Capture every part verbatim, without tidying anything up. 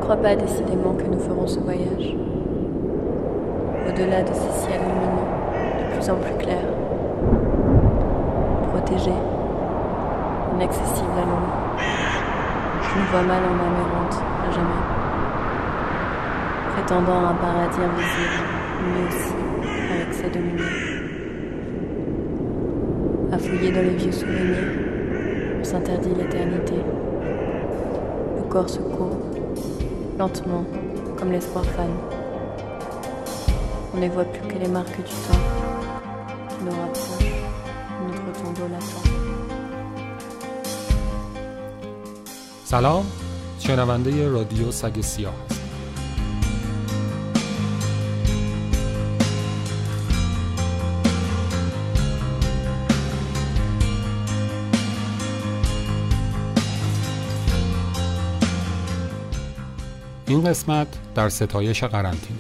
crois pas décidément que nous ferons ce voyage. Au-delà de ces ciels lumineux, de plus en plus clairs, protégés, inaccessibles à l'ombre. Je nous vois mal en âme errante, à jamais. Prétendant à un paradis invisible, mais aussi avec ses deux lumières. À fouiller dans les vieux souvenirs, on s'interdit l'éternité. Le corps se court, lentement, comme l'espoir fane. On ne voit plus que les marques du temps qui nous rapprochent de notre tombeau latent. سلام، شنونده رادیو سگ سیاه هست. این قسمت در ستایش قرنطینه.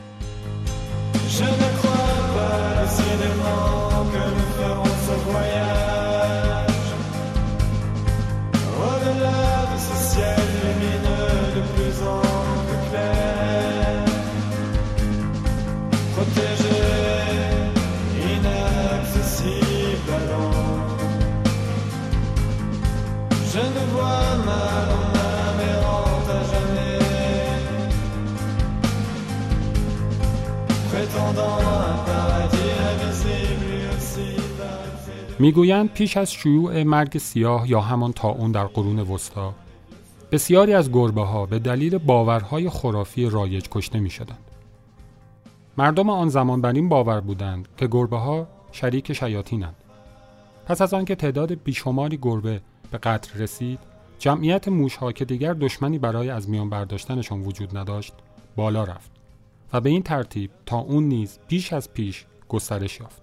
میگویند پیش از شیوع مرگ سیاه یا همان طاعون در قرون وسطی، بسیاری از گربه‌ها به دلیل باورهای خرافی رایج کشته می‌شدند. مردم آن زمان بر این باور بودند که گربه‌ها شریک شیاطینند. پس از آنکه تعداد بیشماری گربه به قتل رسید، جمعیت موش‌ها که دیگر دشمنی برای از میان برداشتنشان وجود نداشت، بالا رفت و به این ترتیب طاعون نیز بیش از پیش گسترش یافت.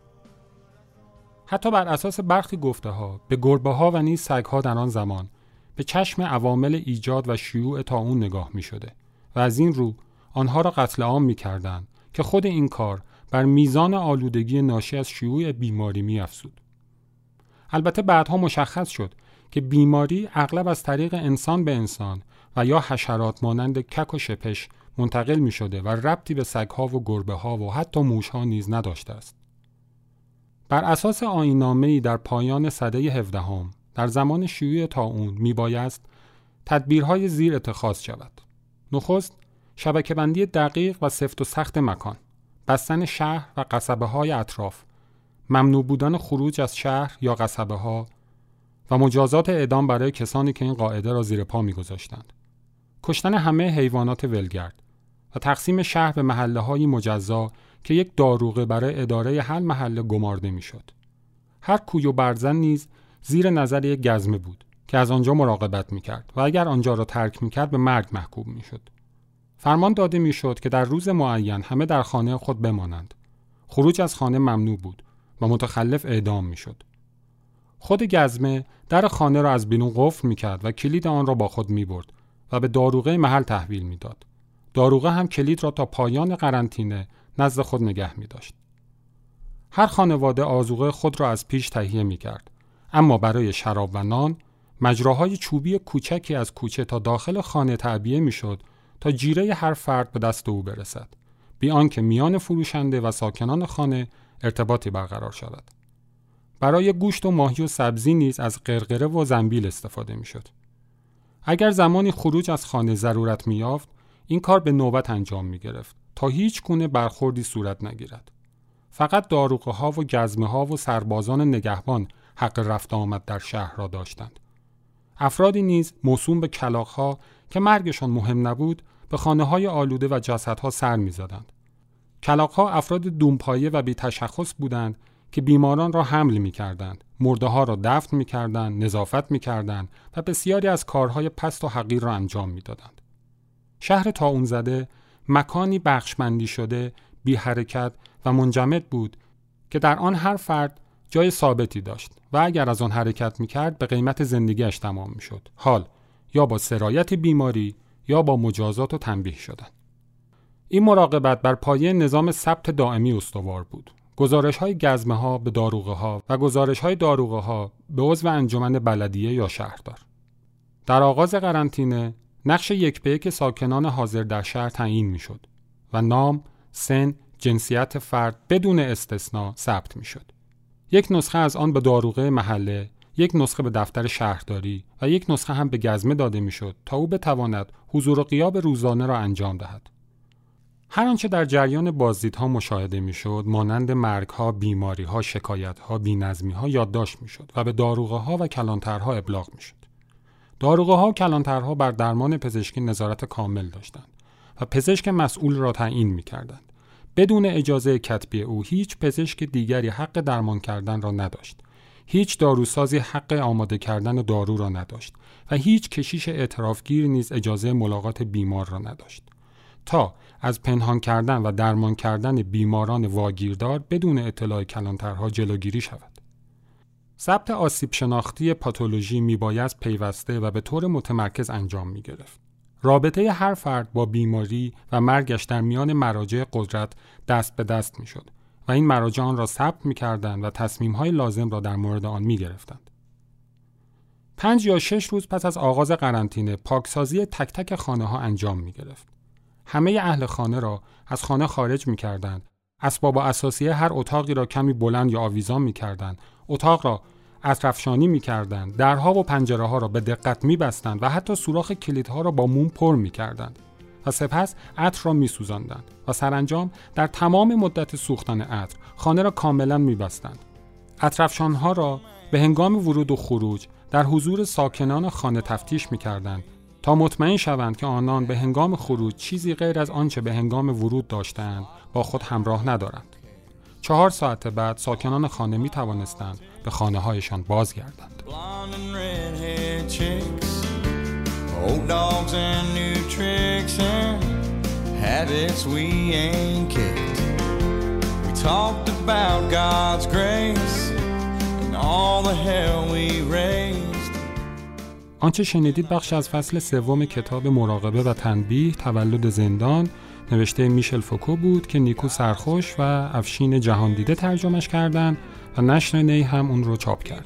حتی بر اساس برخی گفته‌ها به گربه‌ها و نیز سگ‌ها در آن زمان به چشم عوامل ایجاد و شیوع طاعون نگاه می‌شده و از این رو آنها را قتل عام می‌کردند که خود این کار بر میزان آلودگی ناشی از شیوع بیماری می‌افزود. البته بعدها مشخص شد که بیماری اغلب از طریق انسان به انسان و یا حشرات مانند کک و شپش منتقل می‌شده و ربطی به سگ‌ها و گربه‌ها و حتی موش‌ها نیز نداشته است. بر اساس آیین‌نامه‌ای در پایان سده هفدهم در زمان شیوع طاعون میبایست تدبیرهای زیر اتخاذ شود. نخست، شبکه‌بندی دقیق و سفت و سخت مکان، بستن شهر و قصبه‌های اطراف، ممنوع بودن خروج از شهر یا قصبه‌ها و مجازات اعدام برای کسانی که این قاعده را زیر پا می‌گذاشتند. کشتن همه حیوانات ولگرد و تقسیم شهر به محله‌های مجزا که یک داروغه برای اداره هر محله گمارده میشد. هر کوی و برزن نیز زیر نظر یک گزمه بود که از آنجا مراقبت میکرد و اگر آنجا را ترک میکرد به مرگ محکوم میشد. فرمان داده میشد که در روز معین همه در خانه خود بمانند. خروج از خانه ممنوع بود و متخلف اعدام میشد. خود گزمه در خانه را از بیرون قفل میکرد و کلید آن را با خود میبرد و به داروغه محل تحویل میداد. داروغه هم کلید را تا پایان قرنطینه نزد خود نگه می داشت. هر خانواده آذوقه خود را از پیش تهیه می کرد، اما برای شراب و نان مجراهای چوبی کوچکی از کوچه تا داخل خانه تعبیه می شد تا جیره هر فرد به دست او برسد، بی آنکه میان فروشنده و ساکنان خانه ارتباطی برقرار شود. برای گوشت و ماهی و سبزی نیز از قرقره و زنبیل استفاده می شد. اگر زمانی خروج از خانه ضرورت می یافت، این کار به نوبت انجام می گرفت تا هیچ گونه برخوردی صورت نگیرد. فقط داروغه ها و گزمه ها و سربازان نگهبان حق رفت آمد در شهر را داشتند. افرادی نیز موسوم به کلاغ ها که مرگشان مهم نبود به خانه های آلوده و جسدها سر می زدند. کلاغ ها افراد دونپایه و بی تشخص بودند که بیماران را حمل می کردند، مرده ها را دفن می کردند، نظافت می کردند و بسیاری از کارهای پست و حقیر را انجام می دادند. شهر طاعون زده مکانی بخشمندی شده، بی حرکت و منجمد بود که در آن هر فرد جای ثابتی داشت و اگر از آن حرکت می‌کرد به قیمت زندگیش تمام می‌شد. حال یا با سرایت بیماری یا با مجازات و تنبیه شدن. این مراقبت بر پایه نظام ثبت دائمی استوار بود. گزارش‌های گزمه‌ها به داروغه‌ها و گزارش‌های داروغه‌ها به عضو انجمن بلدیه یا شهردار. در آغاز قرنطینه نقش یک به یک ساکنان حاضر در شهر تعیین میشد و نام، سن، جنسیت فرد بدون استثنا ثبت میشد. یک نسخه از آن به داروغه محله، یک نسخه به دفتر شهرداری و یک نسخه هم به گزمه داده میشد تا او بتواند حضور و غیاب روزانه را انجام دهد. هر آنچه در جریان بازدیدها مشاهده میشد مانند مرگ‌ها، بیماری‌ها، شکایت‌ها، بی‌نظمی‌ها یادداشت میشد و به داروغه‌ها و کلانترها ابلاغ میشد. داروغه‌ها و کلانترها بر درمان پزشکی نظارت کامل داشتند و پزشک مسئول را تعیین می‌کردند. بدون اجازه کتبی او هیچ پزشک دیگری حق درمان کردن را نداشت. هیچ داروسازی حق آماده کردن دارو را نداشت و هیچ کشیش اعترافگیر نیز اجازه ملاقات بیمار را نداشت. تا از پنهان کردن و درمان کردن بیماران واگیردار بدون اطلاع کلانترها جلوگیری شود. ثبت آسیب شناختی پاتولوژی میبایست پیوسته و به طور متمرکز انجام میگرفت. رابطه هر فرد با بیماری و مرگش در میان مراجع قدرت دست به دست میشد و این مراجع آن را ثبت میکردند و تصمیم‌های لازم را در مورد آن میگرفتند. پنج یا شش روز پس از آغاز قرنطینه پاکسازی تک تک خانه‌ها انجام میگرفت. همه اهل خانه را از خانه خارج می‌کردند. اسباب اساسیه هر اتاقی را کمی بلند یا آویزان می‌کردند. اتاق را اطرافشانی می‌کردند. درها و پنجره‌ها را به دقت می‌بستند و حتی سوراخ کلیدها را با موم پر می‌کردند. و سپس عطر را می‌سوزاندند و سرانجام در تمام مدت سوختن عطر خانه را کاملاً می‌بستند. عطرافشان‌ها را به هنگام ورود و خروج در حضور ساکنان خانه تفتیش می‌کردند تا مطمئن شوند که آنان به هنگام خروج چیزی غیر از آنچه به هنگام ورود داشتند با خود همراه ندارند. چهار ساعت بعد ساکنان خانه می توانستند به خانه هایشان بازگردند. آنچه شنیدید بخش از فصل سوم کتاب مراقبه و تنبیه تولد زندان نوشته میشل فوکو بود که نیکو سرخوش و افشین جهاندیده ترجمهش کردند و نشر نی هم اون رو چاپ کرد.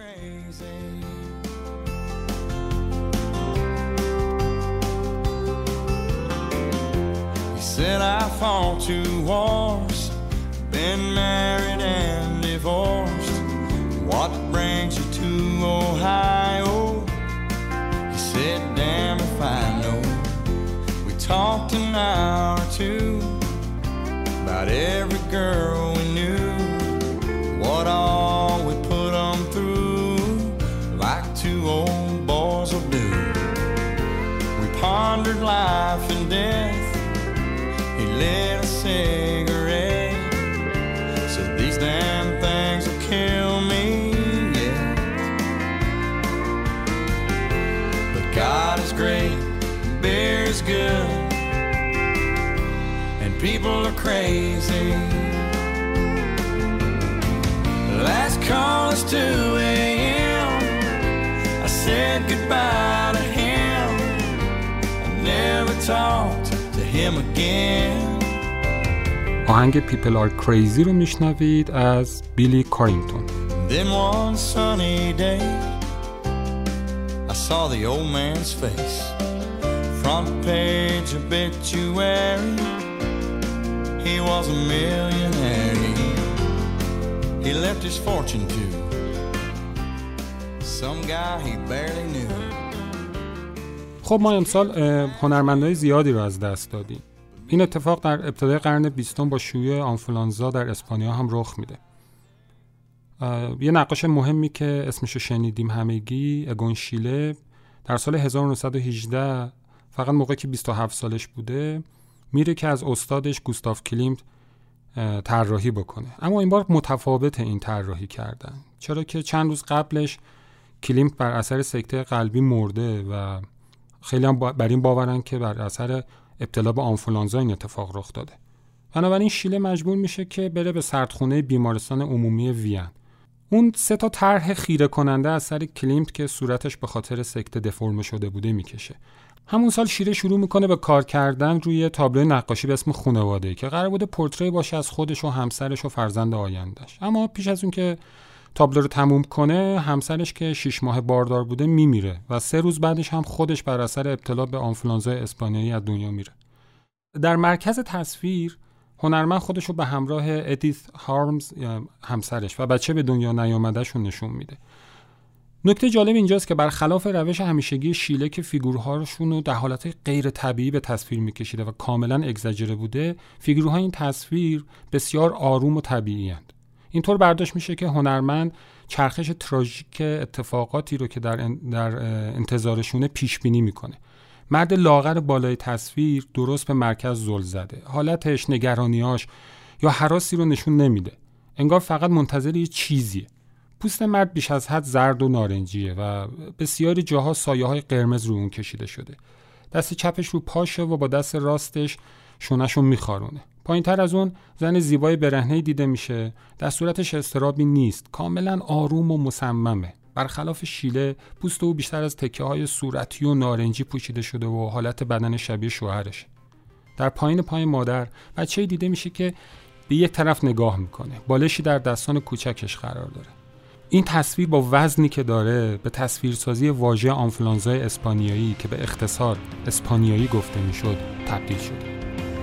Said, damn if I know. We talked an hour or two about every girl we knew, what all we put them through, like two old boys will do. We pondered life and death. He lit a cigarette, said these damn things will kill me. God is great, beer is good, and people are crazy. Last call is two a.m. I said goodbye to him. I never talked to him again. آهنگ People Are Crazy رو میشنوید از بیلی کارینگتون. Then one sunny day I saw the old man's face, front page obituary. He was a millionaire. He, he left his fortune to some guy he barely knew. خب ما امسال هنرمندای زیادی رو از دست دادیم. این اتفاق در ابتدای قرن بیستم با شیوع آنفولانزا در اسپانیا هم رخ میده. یه نقاش مهمی که اسمشو شنیدیم همگی، اگون شیله، در سال هزار و نهصد و هجده فقط موقعی که بیست و هفت سالش بوده میره که از استادش گوستاف کلیمت طراحی بکنه. اما این بار متفاوت این طراحی کردن، چرا که چند روز قبلش کلیمت بر اثر سکته قلبی مرده و خیلی هم بر این باورن که بر اثر ابتلا به آنفولانزا این اتفاق رخ داده. بنابراین شیله مجبور میشه که بره به سردخونه بیمارستان عمومی وین. اون سه تا طرح خیره کننده از سر کلیمت که صورتش به خاطر سکته دفرم شده بوده میکشه. همون سال شیره شروع میکنه به کار کردن روی تابلو نقاشی به اسم خانواده که قرار بوده پورتری باشه از خودش و همسرش و فرزند آیندهش. اما پیش از اون که تابلو رو تموم کنه همسرش که شش ماه باردار بوده میمیره و سه روز بعدش هم خودش بر اثر ابتلا به آنفولانزای اسپانیایی از دنیا میره. در مرکز تصویر هنرمند خودش رو به همراه ادیث هارمز همسرش و بچه به دنیا نیامده‌شون نشون میده. نکته جالب اینجاست که برخلاف روش همیشگی شیله که فیگورهاشون رو در حالت غیر طبیعی به تصویر میکشیده و کاملا اگزاجره بوده، فیگورهای این تصویر بسیار آروم و طبیعی هستند. اینطور برداشت میشه که هنرمند چرخش تراژیک اتفاقاتی رو که در در انتظارشونه پیش بینی میکنه. مرد لاغر بالای تصویر درست به مرکز زل زده. حالتش، نگرانیاش یا هراسی رو نشون نمیده. انگار فقط منتظر یه چیزیه. پوست مرد بیش از حد زرد و نارنجیه و بسیاری جاها سایه‌های قرمز رو اون کشیده شده. دست چپش رو پاشه و با دست راستش شونه‌شو میخارونه. پایین‌تر از اون زن زیبای برهنه‌ای دیده میشه. در صورتش اضطرابی نیست. کاملا آروم و مصممه. برخلاف شیله، پوست او بیشتر از تکه‌های صورتی و نارنجی پوشیده شده و حالت بدن شبیه شوهرشه. در پایین پای مادر بچه‌ای دیده میشه که به یک طرف نگاه میکنه. بالشی در دستان کوچکش قرار داره. این تصویر با وزنی که داره به تصویرسازی واژه آنفولانزای اسپانیایی که به اختصار اسپانیایی گفته میشد تبدیل شده.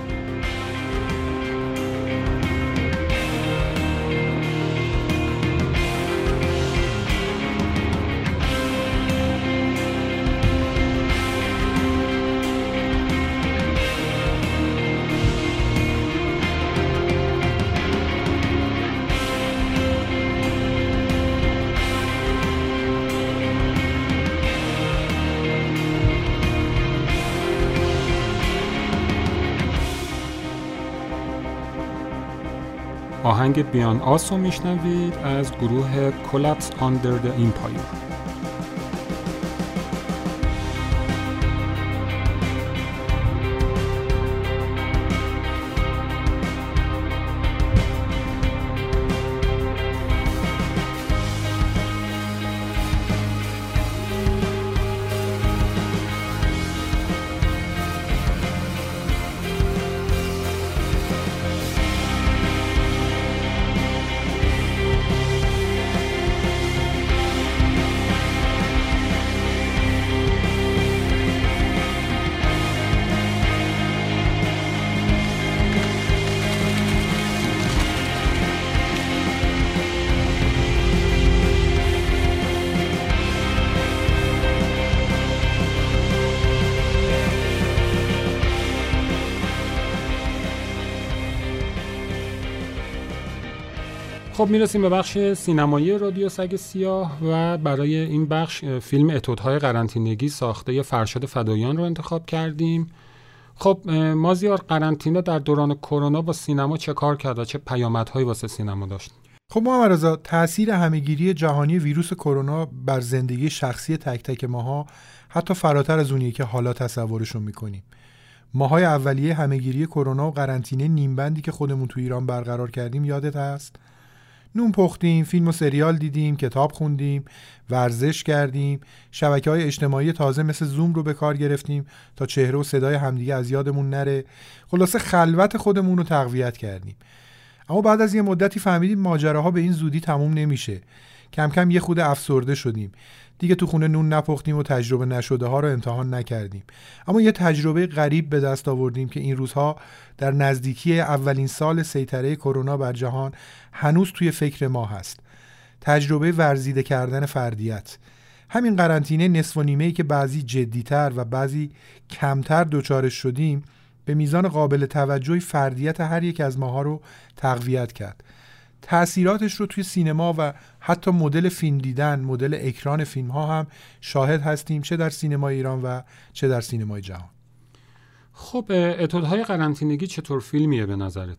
آهنگ بیان آس رو میشنوید از گروه Collapse Under the Empire. خب میرسیم به بخش سینمایی رادیو سگ سیاه و برای این بخش فیلم اتودهای قرنطینگی ساخته فرشاد فداییان رو انتخاب کردیم. خب مازیار، قرنطینه در دوران کرونا با سینما چه کار کرد و چه پیامدهایی واسه سینما داشت؟ خب محمد رضا، تأثیر همه‌گیری جهانی ویروس کرونا بر زندگی شخصی تک تک ماها حتی فراتر از اونیه که حالا تصورشون میکنیم. ماهای اولیه همه‌گیری کرونا و قرنطینه نیمبندی که خودمون تو ایران برقرار کردیم یادت هست؟ نون پختیم، فیلم و سریال دیدیم، کتاب خوندیم، ورزش کردیم، شبکه‌های اجتماعی تازه مثل زوم رو به کار گرفتیم تا چهره و صدای همدیگه از یادمون نره. خلاصه خلوت خودمون رو تقویت کردیم. اما بعد از یه مدتی فهمیدیم ماجراها به این زودی تموم نمیشه. کم کم یه خود افسرده شدیم. دیگه تو خونه نون نپختیم و تجربه نشده ها رو امتحان نکردیم. اما یه تجربه غریب به دست آوردیم که این روزها در نزدیکی اولین سال سیطره کرونا بر جهان هنوز توی فکر ما هست. تجربه ورزیده کردن فردیت. همین قرنطینه نصف و نیمه‌ای که بعضی جدی‌تر و بعضی کمتر دوچارش شدیم به میزان قابل توجهی فردیت هر یک از ماها رو تقویت کرد. تأثیراتش رو توی سینما و حتی مدل فیلم دیدن، مدل اکران فیلم ها هم شاهد هستیم، چه در سینمای ایران و چه در سینمای جهان. خب اتودهای قرنطینگی چطور فیلمیه به نظرت؟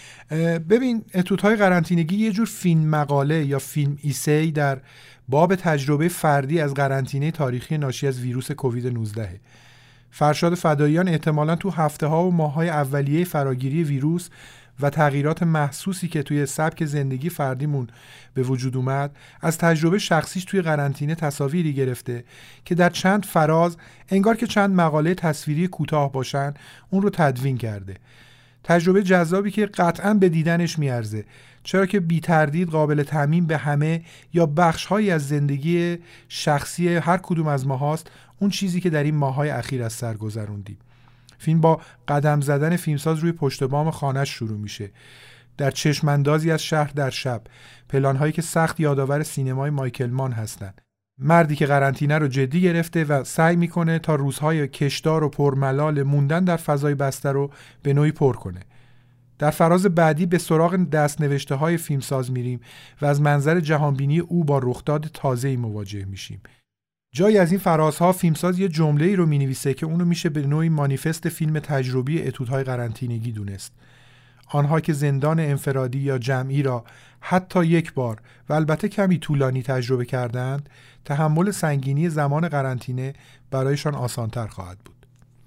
ببین، اتودهای قرنطینگی یه جور فیلم مقاله یا فیلم ایسی در باب تجربه فردی از قرنطینه تاریخی ناشی از ویروس کووید نوزده. فرشاد فداییان احتمالاً تو هفته ها و ماه های اولیه فراگیری ویروس و تغییرات محسوسی که توی سبک زندگی فردیمون به وجود اومد از تجربه شخصیش توی قرنطینه تصاویری گرفته که در چند فراز انگار که چند مقاله تصویری کوتاه باشن اون رو تدوین کرده. تجربه جذابی که قطعاً به دیدنش میارزه، چرا که بی تردید قابل تعمیم به همه یا بخش‌هایی از زندگی شخصی هر کدوم از ما هاست، اون چیزی که در این ماه‌های اخیر از سر گذروندیم. فیلم با قدم زدن فیلمساز روی پشت بام خانه‌اش شروع میشه، در چشماندازی از شهر در شب، پلان‌هایی که سخت یادآور سینمای مایکل مان هستند. مردی که قرنطینه رو جدی گرفته و سعی میکنه تا روزهای کشدار و پرملال موندن در فضای بسته رو به نوعی پر کنه. در فراز بعدی به سراغ دست‌نوشته های فیلمساز میریم و از منظر جهانبینی او با رخداد تازه‌ای مواجه میشیم. جایی از این فرازها فیلمساز یه جمله‌ای رو مینویسه که اونو میشه به نوعی مانیفست فیلم تجربی اتودهای قرنطینگی دونست. آنها که زندان انفرادی یا جمعی را حتی یک بار و البته کمی طولانی تجربه کردند، تحمل سنگینی زمان قرنطینه برایشان آسانتر خواهد بود.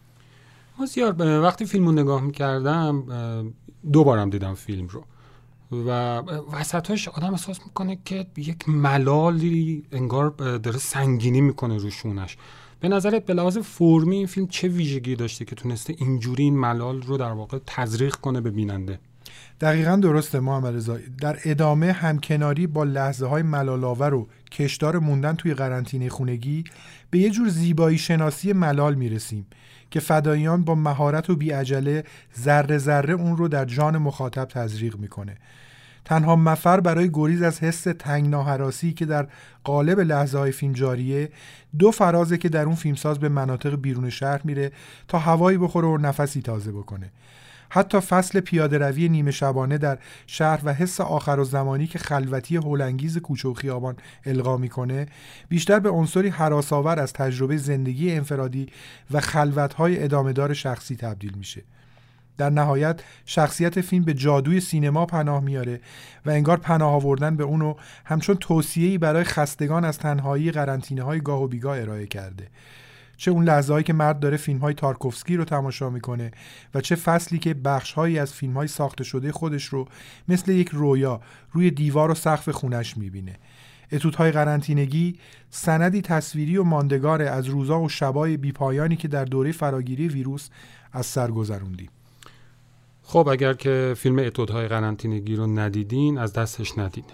مازیار، وقتی فیلم رو نگاه میکردم دوبارم دیدم فیلم رو و وسطاش آدم احساس میکنه که یک ملالی انگار داره سنگینی میکنه روشونش. به نظرت به لحاظ فرمی این فیلم چه ویژگی داشته که تونسته اینجوری این ملال رو در واقع تزریق کنه به بیننده؟ دقیقاً درسته محمد رضا. در ادامه همکناری با لحظه‌های ملال‌آور و کشدار موندن توی قرنطینه خونگی به یه جور زیبایی شناسی ملال میرسیم که فداییان با مهارت و بی‌عجله ذره ذره اون رو در جان مخاطب تزریق میکنه. تنها مفر برای گریز از حس تنگناهراسی که در قالب لحظه‌های فیلم جاریه، دو فرازه که در اون فیلمساز به مناطق بیرون شهر میره تا هوایی بخوره و نفسی تازه بکنه. حتی فصل پیاده روی نیمه شبانه در شهر و حس آخرالزمانی که خلوتی هولانگیز کوچه و خیابان القا میکنه، بیشتر به عنصری هراس‌آور از تجربه زندگی انفرادی و خلوت‌های ادامه‌دار شخصی تبدیل میشه. در نهایت شخصیت فیلم به جادوی سینما پناه میاره و انگار پناه آوردن به اونو همچون توصیه‌ای برای خستگان از تنهایی قرنطینه‌های گاه و بیگاه ارائه کرده. چه اون لحظه‌هایی که مرد داره فیلم‌های تارکوفسکی رو تماشا میکنه و چه فصلی که بخش‌هایی از فیلم‌های ساخته شده خودش رو مثل یک رویا روی دیوار و سقف خونش میبینه. اتودهای قرنطینگی سندی تصویری و ماندگار از روزا و شبای بیپایانی که در دوره فراگیری ویروس از سر گذروندیم. خب اگر که فیلم اتودهای قرنطینگی رو ندیدین از دستش ندید.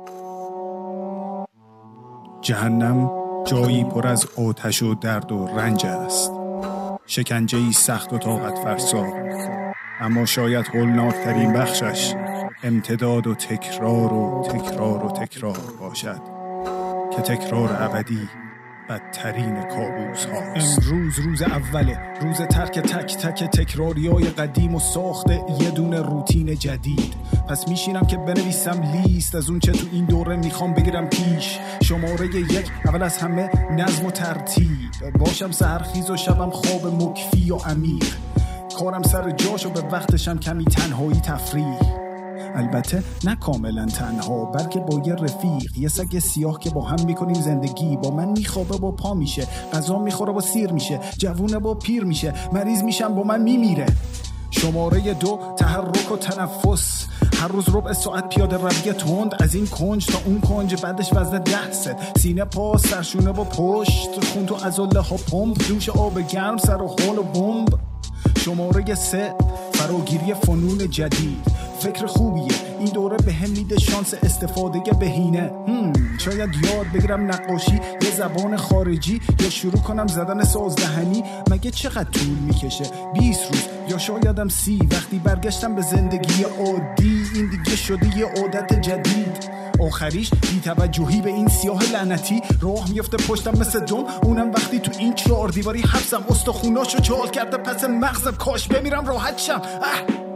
جهنم جایی پر از آتش و درد و رنج است، شکنجه‌ای سخت و طاقت فرسا، اما شاید هولناکترین بخشش امتداد و تکرار و تکرار و تکرار باشد که تکرار ابدی بدترین کابوس هاست. امروز روز اوله، روز ترک تک تک تکراریای قدیم و ساخت یه دونه روتین جدید. پس میشینم که بنویسم لیست از اون چه تو این دوره میخوام بگیرم پیش. شماره یک، اول از همه نظم و ترتیب، باشم سحرخیز و شبم خواب مکفی و عمیق، کارم سر جاش و به وقتشم کمی تنهایی تفریح. البته نه کاملا تنها، بلکه با یه رفیق، یه سگ سیاه که با هم میکنیم زندگی. با من میخوابه با پا میشه، غذا میخوره با سیر میشه، جوونه با پیر میشه، مریض میشم با من میمیره. شماره دو، تحرک و تنفس، هر روز ربع ساعت پیاده روی تند از این کنج تا اون کنج، بعدش وزن ده ست، سینه پا سرشونه با پشت، خون تو عضله ها پمپ، دوش آب گرم سر و حال و بمب. شماره سه، فراگیری فنون جدید، فکر خوبیه این دوره به هم میده شانس استفاده بهینه. هم. شاید یاد بگیرم نقاشی، یه زبان خارجی، یا شروع کنم زدن سازدهنی. مگه چقدر طول میکشه؟ بیست روز یا شایدم سی. وقتی برگشتم به زندگی عادی، این دیگه شده یه عادت جدید. آخریش بی توجهی به این سیاه لعنتی، راه میفته پشتم مثل دم، اونم وقتی تو این چهار دیواری حبسم، استخوناشو چال کرده پس مغزم، کاش بمیرم راحت شم. اه.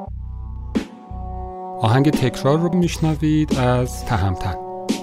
آهنگ تکرار رو میشنوید از تهمتن.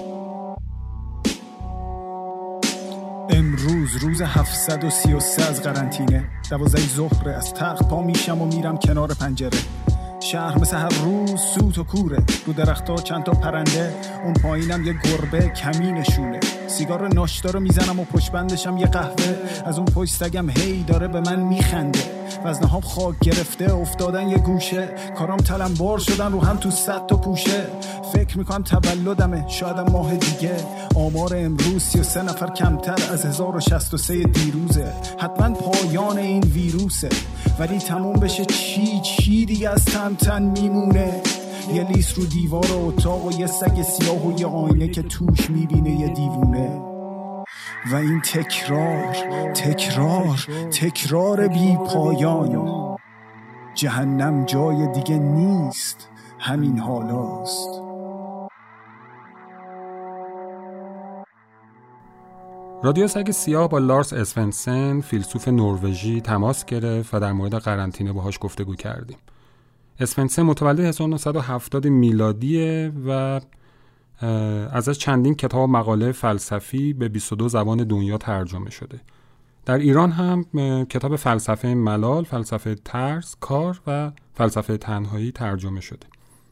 امروز روز هفتصد و سی و سه از قرنطینه، دوازده ظهر از تخت پا میشم و میرم کنار پنجره. شهر مثل هر روز سوت و کوره، رو درختا چند تا پرنده، اون پایینم یه گربه کمینشونه. سیگار ناشتا رو میزنم و پشت بندشم یه قهوه. از اون پشت سگم هی داره به من میخنده. وزنهام خاک گرفته افتادن یه گوشه. کارام تلمبار شدن رو هم تو صد تا پوشه. فکر میکنم تولدمه شایدم ماه دیگه. آمار امروز سی و سه نفر کمتر از هزار و شصت و سه دیروزه. حتما پایان این ویروسه، ولی تموم بشه چی چی دیگه از تن تن میمونه. یه لیست رو دیوار اتاق و یه سگ سیاه و یه آینه که توش میبینه یه دیوونه. و این تکرار تکرار تکرار بی پایان. جهنم جای دیگه نیست، همین حالاست. رادیو سگ سیاه با لارس اسونسن، فیلسوف نروژی، تماس گرفت و در مورد قرنطینه باهاش گفتگو کردیم. اسونسن متولد هزار و نهصد و هفتاد میلادیه و ازش چندین کتاب و مقاله فلسفی به بیست و دو زبان دنیا ترجمه شده. در ایران هم کتاب فلسفه ملال، فلسفه ترس، کار و فلسفه تنهایی ترجمه شده.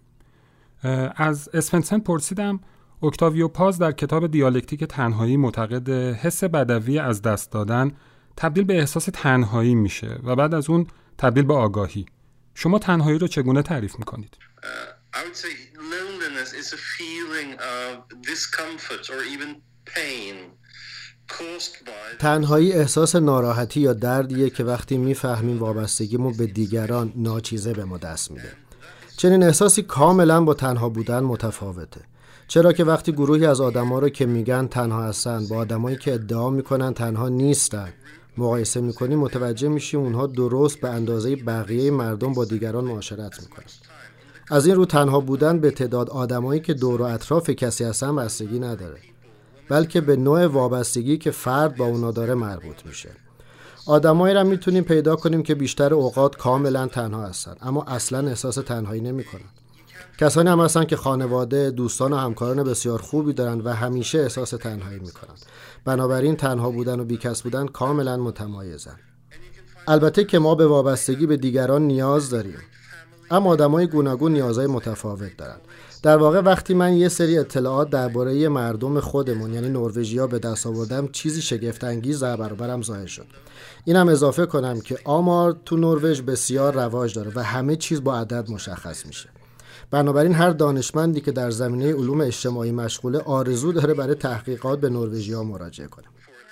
از اسونسن پرسیدم اکتاویو پاز در کتاب دیالکتیک تنهایی معتقد حس بدوی از دست دادن تبدیل به احساس تنهایی میشه و بعد از اون تبدیل به آگاهی. شما تنهایی رو چگونه تعریف میکنید؟ Uh, I would say loneliness is a feeling of discomfort or even pain caused by. تنهایی احساس ناراحتی یا دردیه که وقتی میفهمیم وابستگیمون به دیگران ناچیزه به ما دست میده. چنین احساسی کاملا با تنها بودن متفاوته. چرا که وقتی گروهی از آدما رو که میگن تنها هستن با آدمایی که ادعا میکنن تنها نیستن مقایسه میکنیم، متوجه میشیم اونها درست به اندازه بقیه مردم با دیگران معاشرت میکنن. از این رو تنها بودن به تعداد آدمایی که دور و اطراف کسی هستن بستگی نداره، بلکه به نوع وابستگی که فرد با اونا داره مربوط میشه. آدمایی رو میتونیم پیدا کنیم که بیشتر اوقات کاملا تنها هستن اما اصلا احساس تنهایی نمیکنن. کسانی هم هستن که خانواده، دوستان و همکاران بسیار خوبی دارن و همیشه احساس تنهایی میکنن. بنابراین تنها بودن و بیکس بودن کاملا متمایزن. البته که ما به وابستگی به دیگران نیاز داریم، اما آدمای گوناگون نیازهای متفاوت دارن. در واقع وقتی من یه سری اطلاعات درباره مردم خودمون یعنی نروژیا به دست آوردم، چیزی شگفت انگیز در برابرم ظاهر شد. اینم اضافه کنم که آمار تو نروژ بسیار رواج داره و همه چیز با عدد مشخص میشه. بنابراین هر دانشمندی که در زمینه علوم اجتماعی مشغوله آرزو داره برای تحقیقات به نروژیا مراجعه کنه.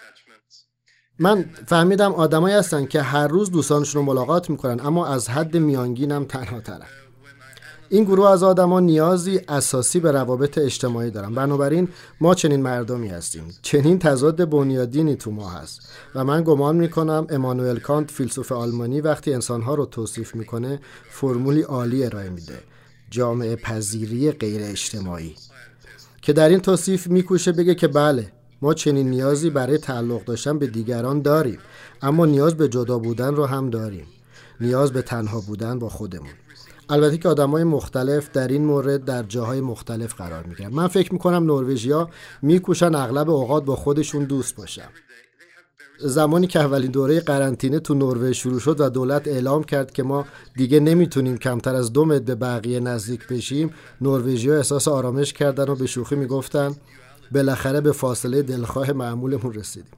من فهمیدم آدمایی هستن که هر روز دوستانشون رو ملاقات میکنن اما از حد میانگینم تنها ترن. این گروه از آدما نیازی اساسی به روابط اجتماعی دارن. بنابراین ما چنین مردمی هستیم. چنین تضاد بنیادینی تو ما هست و من گمان میکنم امانوئل کانت فیلسوف آلمانی وقتی انسانها رو توصیف میکنه فرمولی عالی ارائه میده: جامعه پذیری غیر اجتماعی، که در این توصیف میکوشه بگه که بله ما چنین نیازی برای تعلق داشتن به دیگران داریم، اما نیاز به جدا بودن رو هم داریم، نیاز به تنها بودن با خودمون. البته که آدمای مختلف در این مورد در جاهای مختلف قرار میگیرن. من فکر میکنم نروژیا میکوشن اغلب اوقات با خودشون دوست باشن. زمانی که اولین دوره قرنطینه تو نروژ شروع شد و دولت اعلام کرد که ما دیگه نمیتونیم کمتر از دو متر به بقیه نزدیک بشیم، نروژی‌ها احساس آرامش کردن و به شوخی میگفتن بالاخره به فاصله دلخواه معمولمون رسیدیم.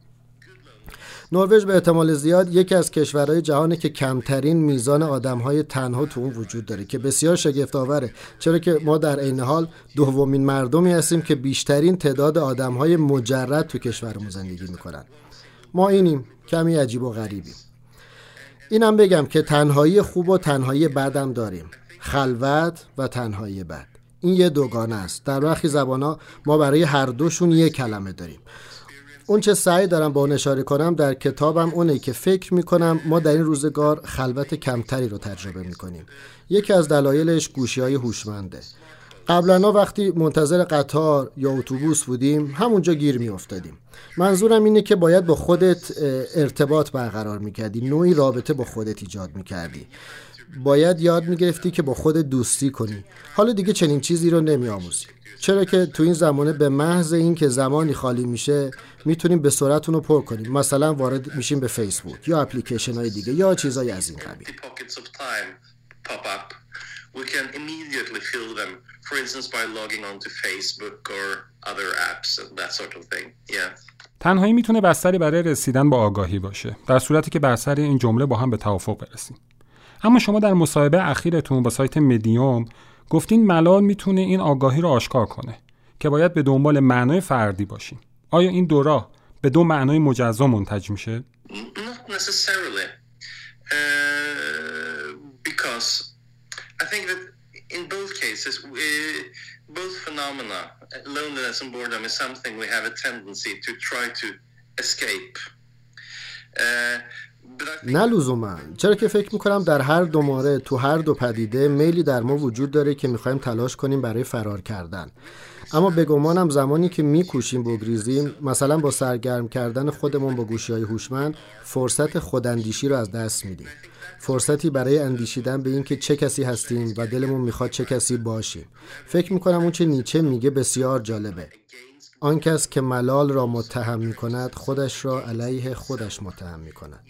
نروژ به احتمال زیاد یکی از کشورهای جهانه که کمترین میزان آدمهای تنها تو اون وجود داره که بسیار شگفت‌آوره، چرا که ما در عین حال دومین مردمی هستیم که بیشترین تعداد آدمهای مجرد تو کشورمون زندگی میکنن. ما اینیم، کمی عجیب و غریبیم. اینم بگم که تنهایی خوب و تنهایی بد هم داریم، خلوت و تنهایی بد. این یه دوگانه است. در برخی زبان‌ها ما برای هر دوشون یک کلمه داریم. اون چه سعی دارم با اون اشاره کنم در کتابم اونه که فکر میکنم ما در این روزگار خلوت کمتری رو تجربه میکنیم. یکی از دلایلش گوشی‌های هوشمنده. قبلا وقتی منتظر قطار یا اتوبوس بودیم همونجا گیر میافتادیم. منظورم اینه که باید با خودت ارتباط برقرار میکردی، نوعی رابطه با خودت ایجاد میکردی. باید یاد میگرفتی که با خودت دوستی کنی. حالا دیگه چنین چیزی رو نمیآموزی، چرا که تو این زمانه به محض این که زمانی خالی میشه میتونیم به سرعت اون رو پر کنیم. مثلا وارد میشیم به فیسبوک یا اپلیکیشن های دیگه یا چیزای از این قبیل. We can immediately fill them, for instance by logging onto Facebook or other apps and that sort of thing. Yeah. تنهایی میتونه بستری برای رسیدن به آگاهی باشه، در صورتی که بر سر این جمله با هم به توافق برسیم. اما شما در مصاحبه اخیرتون با سایت مدیوم گفتین ملال میتونه این آگاهی رو آشکار کنه که باید به دنبال معنای فردی باشیم. آیا این دو راه به دو معنای مجزا منتج میشه؟ Not necessarily. Uh, because I think that in both cases, we, both phenomena, loneliness and boredom, is something we have a tendency to try to escape. Uh, نه لزوما، چرا که فکر میکنم در هر دو مورد تو هر دو پدیده میلی در ما وجود داره که میخوایم تلاش کنیم برای فرار کردن. اما به گمانم زمانی که میکوشیم بگریزیم، مثلا با سرگرم کردن خودمون با گوشی‌های هوشمند، فرصت خوداندیشی رو از دست میدیم. فرصتی برای اندیشیدن به این که چه کسی هستیم و دلمون میخواد چه کسی باشیم. فکر میکنم اون چه نیچه میگه بسیار جالبه. آن کس که ملال را متهم میکند خودش را علیه خودش متهم میکند.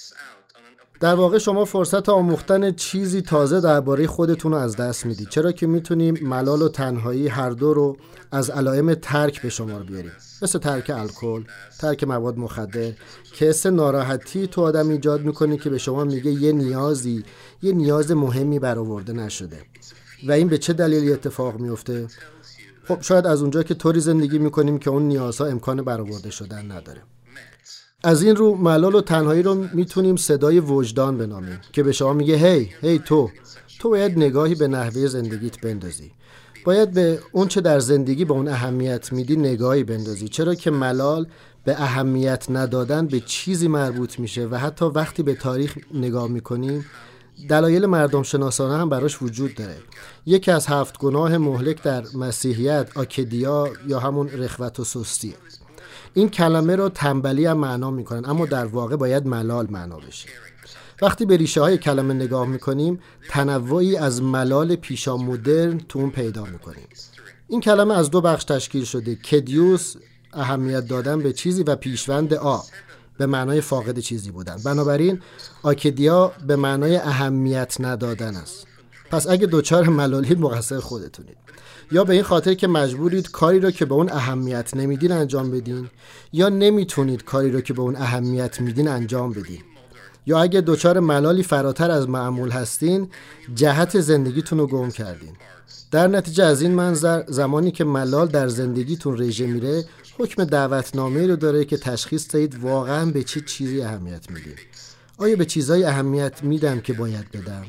در واقع شما فرصت آموختن چیزی تازه درباره خودتون رو از دست میدید، چرا که میتونیم ملال و تنهایی هر دو رو از علائم ترک به شمار بیاریم، مثل ترک الکل، ترک مواد مخدر که حس ناراحتی تو آدم ایجاد میکنه که به شما میگه یه نیازی یه نیاز مهمی برآورده نشده. و این به چه دلیلی اتفاق میفته؟ خب شاید از اونجا که طوری زندگی میکنیم که اون نیازها امکان برآورده شدن نداره. از این رو ملال و تنهایی رو میتونیم صدای وجدان بنامیم که به شما میگه هی هی تو تو باید نگاهی به نحوه زندگیت بندازی، باید به اون چه در زندگی به اون اهمیت میدی نگاهی بندازی، چرا که ملال به اهمیت ندادن به چیزی مربوط میشه و حتی وقتی به تاریخ نگاه میکنیم دلایل مردم شناسانه هم براش وجود داره. یکی از هفت گناه مهلک در مسیحیت آکدیا یا همون رخوت و سستیه. این کلمه رو تنبلی هم معنا میکنن، اما در واقع باید ملال معنا بشه. وقتی به ریشه های کلمه نگاه میکنیم تنوعی از ملال پیشا مدرن تو اون پیدا میکنیم. این کلمه از دو بخش تشکیل شده، کدیوس اهمیت دادن به چیزی و پیشوند آ به معنای فاقد چیزی بودن. بنابراین آکدیا به معنای اهمیت ندادن است. پس اگه دوچار ملالید مقصر خودتونید، یا به این خاطر که مجبورید کاری رو که به اون اهمیت نمیدین انجام بدین، یا نمیتونید کاری رو که به اون اهمیت میدین انجام بدین، یا اگه دوچار ملالی فراتر از معمول هستین جهت زندگیتون رو گم کردین. در نتیجه از این منظر زمانی که ملال در زندگیتون رژه میره حکم دعوتنامه رو داره که تشخیص دهید واقعا به چه چیزی اهمیت میدین. آیا به چیزایی اهمیت میدم که باید بدم؟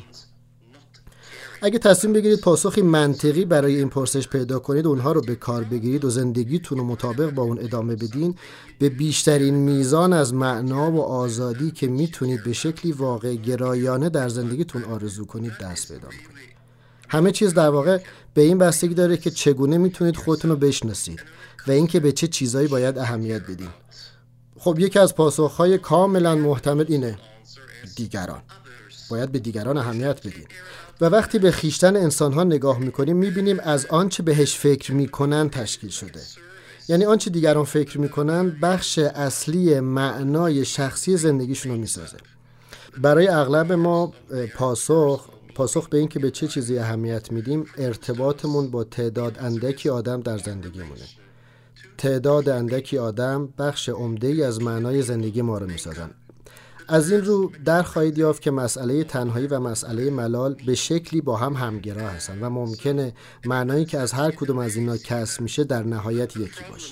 اگه تصمیم بگیرید پاسخی منطقی برای این پرسش پیدا کنید، اونها رو به کار بگیرید و زندگیتون رو مطابق با اون ادامه بدین، به بیشترین میزان از معنا و آزادی که میتونید به شکلی واقع گرایانه در زندگیتون آرزو کنید دست پیدا کنید. همه چیز در واقع به این بستگی داره که چگونه میتونید خودتون رو بشناسید و اینکه به چه چیزایی باید اهمیت بدین. خب یکی از پاسخهای کاملا محتمل اینه: دیگران. باید به دیگران اهمیت بدین. و وقتی به خیشتن انسان‌ها نگاه می‌کنیم می‌بینیم از آنچه بهش فکر می‌کنن تشکیل شده. یعنی آنچه دیگران فکر می‌کنن بخش اصلی معنای شخصی زندگیشون رو می‌سازه. برای اغلب ما پاسخ پاسخ به این که به چه چیزی اهمیت میدیم ارتباطمون با تعداد اندکی آدم در زندگیمونه. تعداد اندکی آدم بخش عمده‌ای از معنای زندگی ما رو می‌سازن. از این رو در خواهید یافت که مسئله تنهایی و مسئله ملال به شکلی با هم همگرا هستند و ممکنه معنایی که از هر کدوم از اینا کسب میشه در نهایت یکی باشه.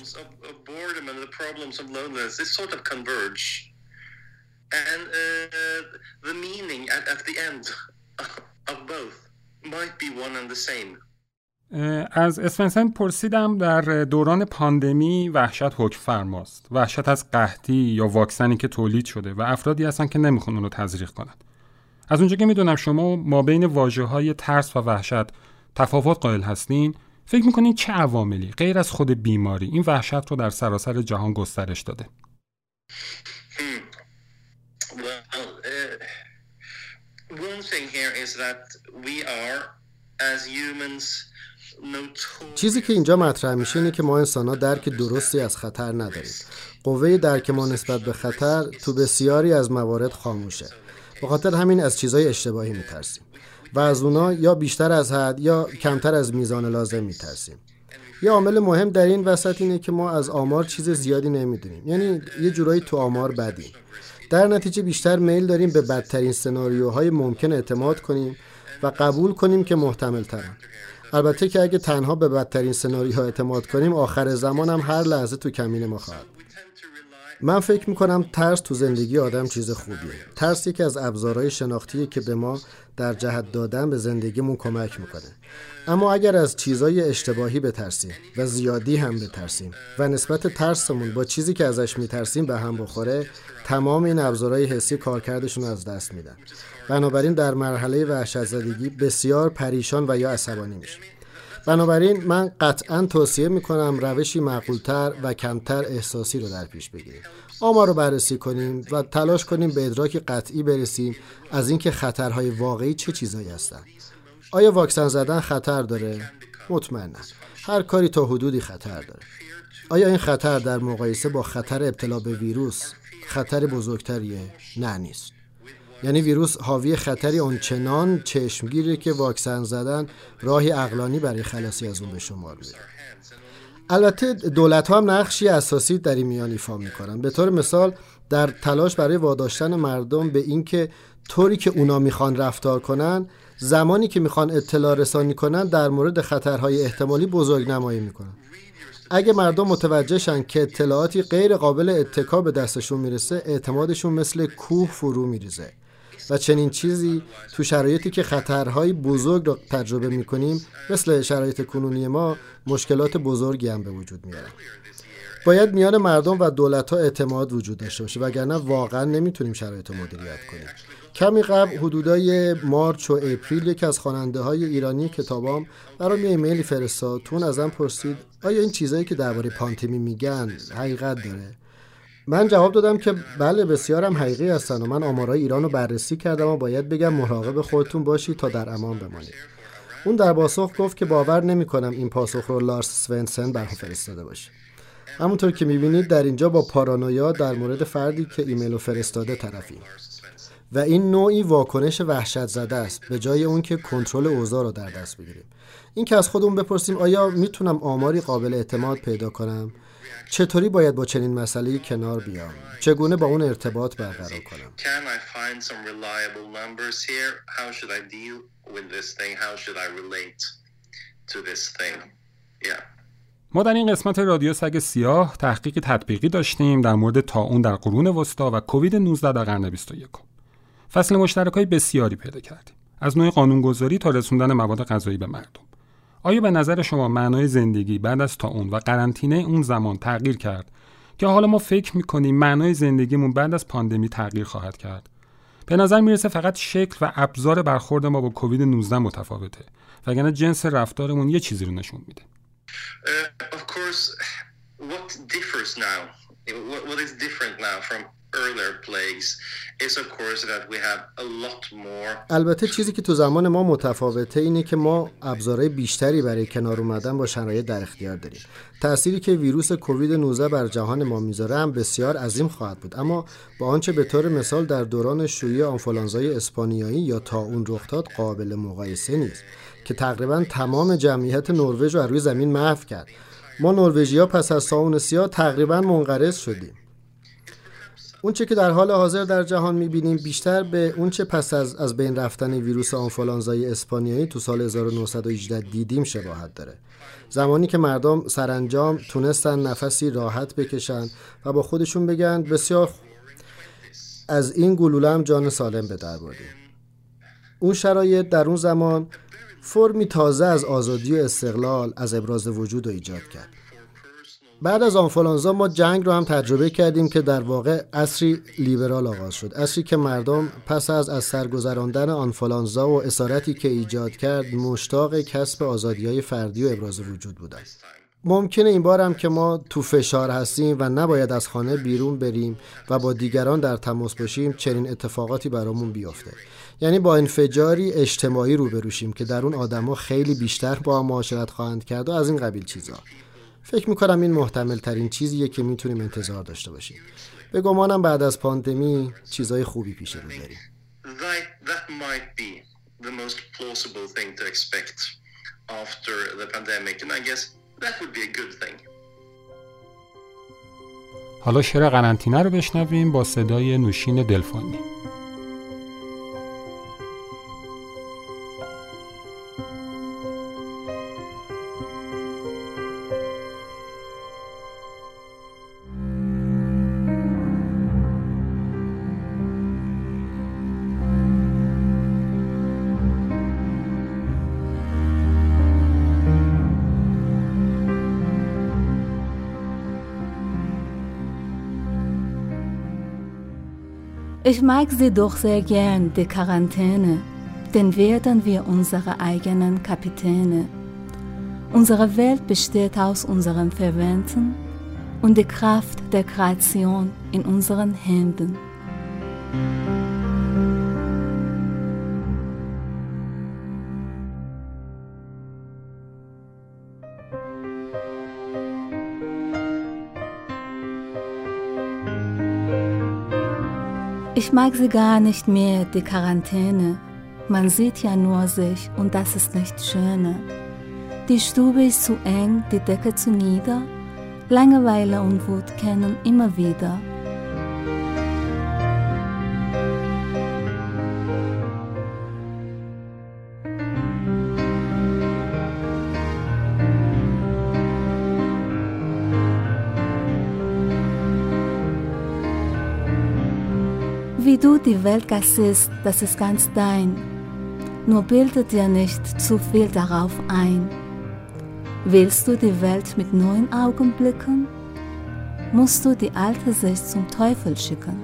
از اسپنسر پرسیدم در دوران پاندمی وحشت حکم فرماست. وحشت از قحطی یا واکسنی که تولید شده و افرادی هستن که نمیخوان اون رو تزریق کنن. از اونجا که میدونم شما ما بین واژه‌های ترس و وحشت تفاوت قائل هستین، فکر میکنین چه عواملی غیر از خود بیماری این وحشت رو در سراسر جهان گسترش داده؟ چیزی که اینجا مطرح میشه اینه که ما انسان‌ها درک درستی از خطر نداریم. قوه درک ما نسبت به خطر تو بسیاری از موارد خاموشه. به خاطر همین از چیزای اشتباهی میترسیم. و از اونا یا بیشتر از حد یا کمتر از میزان لازم میترسیم. یه عامل مهم در این وسط اینه که ما از آمار چیز زیادی نمیدونیم، یعنی یه جورایی تو آمار بدیم. در نتیجه بیشتر میل داریم به بدترین سناریوهای ممکن اعتماد کنیم و قبول کنیم که محتمل ترن. البته که اگه تنها به بدترین سناریوها اعتماد کنیم، آخر زمان هم هر لحظه تو کمین ما خواهد. من فکر میکنم ترس تو زندگی آدم چیز خوبیه. ترس یکی از ابزارهای شناختیه که به ما در جهت دادن به زندگیمون کمک میکنه. اما اگر از چیزای اشتباهی بترسیم و زیادی هم بترسیم و نسبت ترسمون با چیزی که ازش میترسیم به هم بخوره، تمام این ابزارهای حسی کارکردشون از دست میدن. بنابراین در مرحله وحشت زدگی بسیار پریشان و یا عصبانی میشیم. بنابراین من قطعاً توصیه میکنم روشی معقولتر و کمتر احساسی رو در پیش بگیریم. آمار رو بررسی کنیم و تلاش کنیم به ادراک قطعی برسیم از اینکه خطرهای واقعی چه چیزایی هستن. آیا واکسن زدن خطر داره؟ مطمئناً. هر کاری تا حدودی خطر داره. آیا این خطر در مقایسه با خطر ابتلا به ویروس خطر بزرگتریه؟ نه، نیست. یعنی ویروس حاوی خطری آنچنان چشمگیره که واکسن زدن راهی عقلانی برای خلاصی از اون به شمار میره. البته دولت‌ها هم نقشی اساسی در این میان ایفا میکنن. به طور مثال در تلاش برای واداشتن مردم به اینکه طوری که اونا میخوان رفتار کنن، زمانی که میخوان اطلاع رسانی کنن در مورد خطرهای احتمالی بزرگ نمایی میکنن. اگه مردم متوجه شن که اطلاعاتی غیر قابل اتکا به دستشون میرسه، اعتمادشون مثل کوه فرو میریزه و چنین چیزی تو شرایطی که خطرهای بزرگ رو تجربه میکنیم مثل شرایط کنونی ما، مشکلات بزرگی هم به وجود میارن. باید میان مردم و دولت‌ها اعتماد وجود داشته باشه، وگرنه واقعا نمیتونیم شرایط رو مدیریت کنیم. کمی قبل حدودای مارچ و اپریل یکی از خواننده‌های ایرانی کتابام برام یه ایمیلی فرستاد. تون ازم پرسید آیا این چیزایی که درباره پاندمی میگن حقیقت داره؟ من جواب دادم که بله، بسیارم حقیقی هستن و من آمارای ایران رو بررسی کردم و باید بگم مراقب خودتون باشید تا در امان بمانید. اون در پاسخ گفت که باور نمی‌کنم این پاسخ رو لارس سونسن برام فرستاده باشه. همونطور که می‌بینید در اینجا با پارانویا در مورد فردی که ایمیل فرستاده طرفیم و این نوعی واکنش وحشت زده است به جای اون که کنترل اوضاع رو در دست بگیریم. این که از خودمون بپرسیم آیا میتونم آماری قابل اعتماد پیدا کنم؟ چطوری باید با چنین مسئله‌ای کنار بیام؟ چگونه با اون ارتباط برقرار کنم؟ Can I find some reliable numbers here? How should I deal with this thing? How should I relate to this thing? Yeah. ما در این قسمت رادیو سگ سیاه تحقیق تطبیقی داشتیم در مورد طاعون در قرون وسطا و کووید نوزده در قرن بیست و یکم. فصل مشترکای بسیاری پیدا کردیم، از نوع قانونگذاری تا رسوندن مواد غذایی به مردم. آیا به نظر شما معنای زندگی بعد از طاعون و قرنطینه اون زمان تغییر کرد که حالا ما فکر می‌کنیم معنای زندگیمون بعد از پاندمی تغییر خواهد کرد؟ به نظر میرسه فقط شکل و ابزار برخورد ما با کووید نوزده متفاوته، وگرنه جنس رفتارمون یه چیزی رو نشون میده. Uh, of course, what differs now, what, what is different now from earlier plagues is of course that we have a lot more. البته چیزی که تو زمان ما متفاوته اینه که ما ابزارهای بیشتری برای کنار اومدن با شرایط در اختیار داریم. تأثیری که ویروس کووید نوزده بر جهان ما میذاره هم بسیار عظیم خواهد بود، اما با آنچه به طور مثال در دوران شیوع آنفولانزای اسپانیایی یا طاعون رخ داد قابل مقایسه نیست که تقریبا تمام جمعیت نروژ رو از روی زمین محو کرد. ما نروژی‌ها پس از طاعون سیاه تقریبا منقرض شدیم. اونچه که در حال حاضر در جهان می‌بینیم بیشتر به اونچه پس از از بین رفتن ویروس آنفولانزای اسپانیایی تو سال هزار و نهصد و هجده دیدیم شباهت داره. زمانی که مردم سرانجام تونستن نفسی راحت بکشن و با خودشون بگن بسیار از این گلوله هم جان سالم به در بردیم. اون شرایط در اون زمان فرمی تازه از آزادی و استقلال از ابراز وجود رو ایجاد کرد. بعد از آنفولانزا ما جنگ رو هم تجربه کردیم که در واقع عصری لیبرال آغاز شد، عصری که مردم پس از از سرگذراندن آنفولانزا و اسارتی که ایجاد کرد مشتاق کسب آزادی‌های فردی و ابراز وجود بودند. ممکنه این بار هم که ما تو فشار هستیم و نباید از خانه بیرون بریم و با دیگران در تماس باشیم چنین اتفاقاتی برامون بیفته. یعنی با انفجاری اجتماعی روبرو شیم که در اون آدما خیلی بیشتر با هم معاشرت خواهند کرد و از این قبیل چیزا. فکر میکنم این محتمل ترین چیزیه که میتونیم انتظار داشته باشیم. به گمانم بعد از پاندمی چیزای خوبی پیش رو داریم. That, that might be the most plausible thing to expect after the pandemic, and I guess that would be a good thing. حالا شعر قرنطینه رو بشنویم با صدای نوشین دلفانی. Ich mag Sie doch sehr gern, die Quarantäne, denn werden wir unsere eigenen Kapitäne. Unsere Welt besteht aus unseren Verwandten und die Kraft der Kreation in unseren Händen. Ich mag sie gar nicht mehr, die Quarantäne. Man sieht ja nur sich und das ist nicht schöne. Die Stube ist zu eng, die Decke zu nieder. Langeweile und Wut kennen immer wieder. Wie du die Welt siehst, das ist ganz dein. Nur bilde dir nicht zu viel darauf ein. Willst du die Welt mit neuen Augen blicken, musst du die alte Sicht zum Teufel schicken.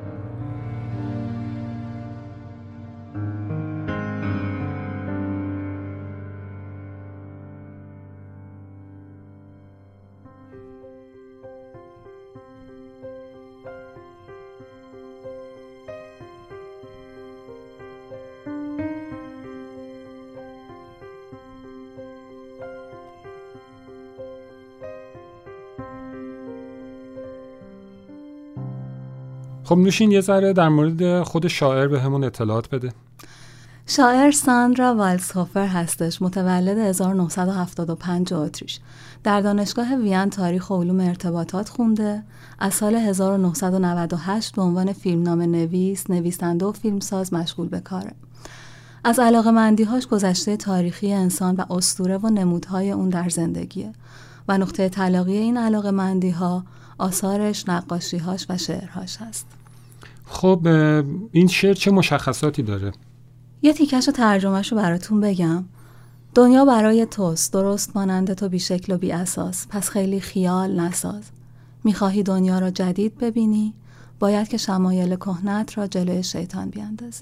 خب نوشین یه ذره در مورد خود شاعر به همون اطلاعات بده. شاعر ساندرا والدسهوفر هستش، متولد هزار و نهصد و هفتاد و پنج اتریش. در دانشگاه وین تاریخ و علوم ارتباطات خونده. از سال هزار و نهصد و نود و هشت به عنوان فیلمنامه نویس، نویسنده و فیلمساز مشغول به کاره. از علاقه‌مندی‌هاش گذشته تاریخی انسان و اسطوره و نمودهای اون در زندگیه و نقطه تلاقی این علاقه‌مندی‌ها آثارش، نقاشی‌هاش و شعرهاش هست. خب این شعر چه مشخصاتی داره؟ یه تیکش و ترجمهش رو براتون بگم. دنیا برای توست، درست مانند تو بی شکل و بی اساس، پس خیلی خیال نساز. میخواهی دنیا را جدید ببینی، باید که شمایل کهنت را جلوی شیطان بیاندازی.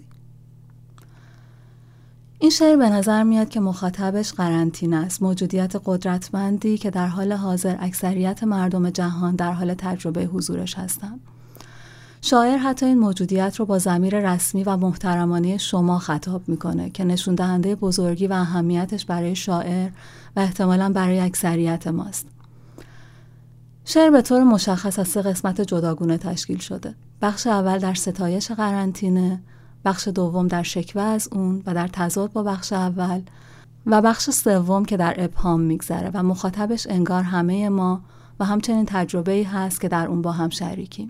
این شعر به نظر میاد که مخاطبش قرنطینه است، موجودیت قدرتمندی که در حال حاضر اکثریت مردم جهان در حال تجربه حضورش هستند. شاعر حتی این موجودیت رو با ضمیر رسمی و محترمانه شما خطاب میکنه که نشون دهنده بزرگی و اهمیتش برای شاعر و احتمالاً برای اکثریت ماست. شعر به طور مشخص از سه قسمت جداگونه تشکیل شده. بخش اول در ستایش قرنطینه، بخش دوم در شکوه از اون و در تضاد با بخش اول و بخش سوم که در ابهام میگذره و مخاطبش انگار همه ما و همچنین تجربه‌ای هست که در اون با هم شریکیم.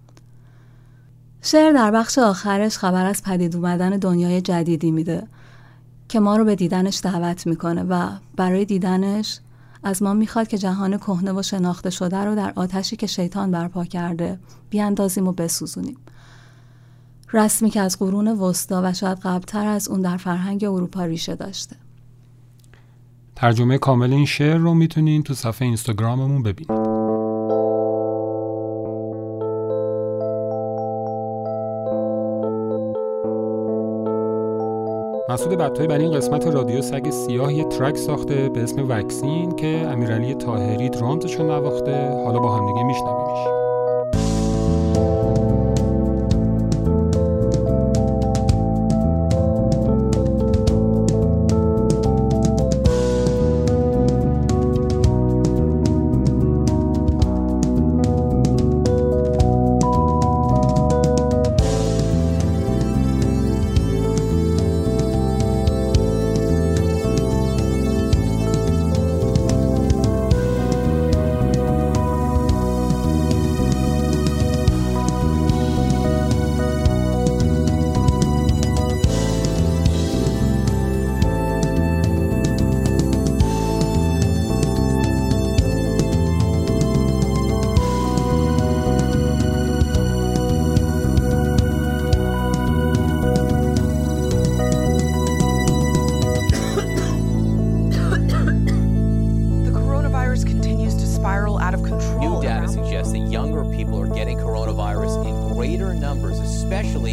شعر در بخش آخرش خبر از پدید اومدن دنیای جدیدی میده که ما رو به دیدنش دعوت میکنه و برای دیدنش از ما میخواد که جهان کهنه و شناخته شده رو در آتشی که شیطان برپا کرده بیاندازیم و بسوزونیم. رسمی که از قرون وسطا و شاید قبلتر از اون در فرهنگ اروپا ریشه داشته. ترجمه کامل این شعر رو میتونین تو صفحه اینستاگراممون ببینید. مسعود بطایی برای این قسمت رادیو سگ سیاه یه ترک ساخته به اسم وکسین که امیرعلی طاهری درامزشو نواخته. حالا با هم دیگه میشنویمش.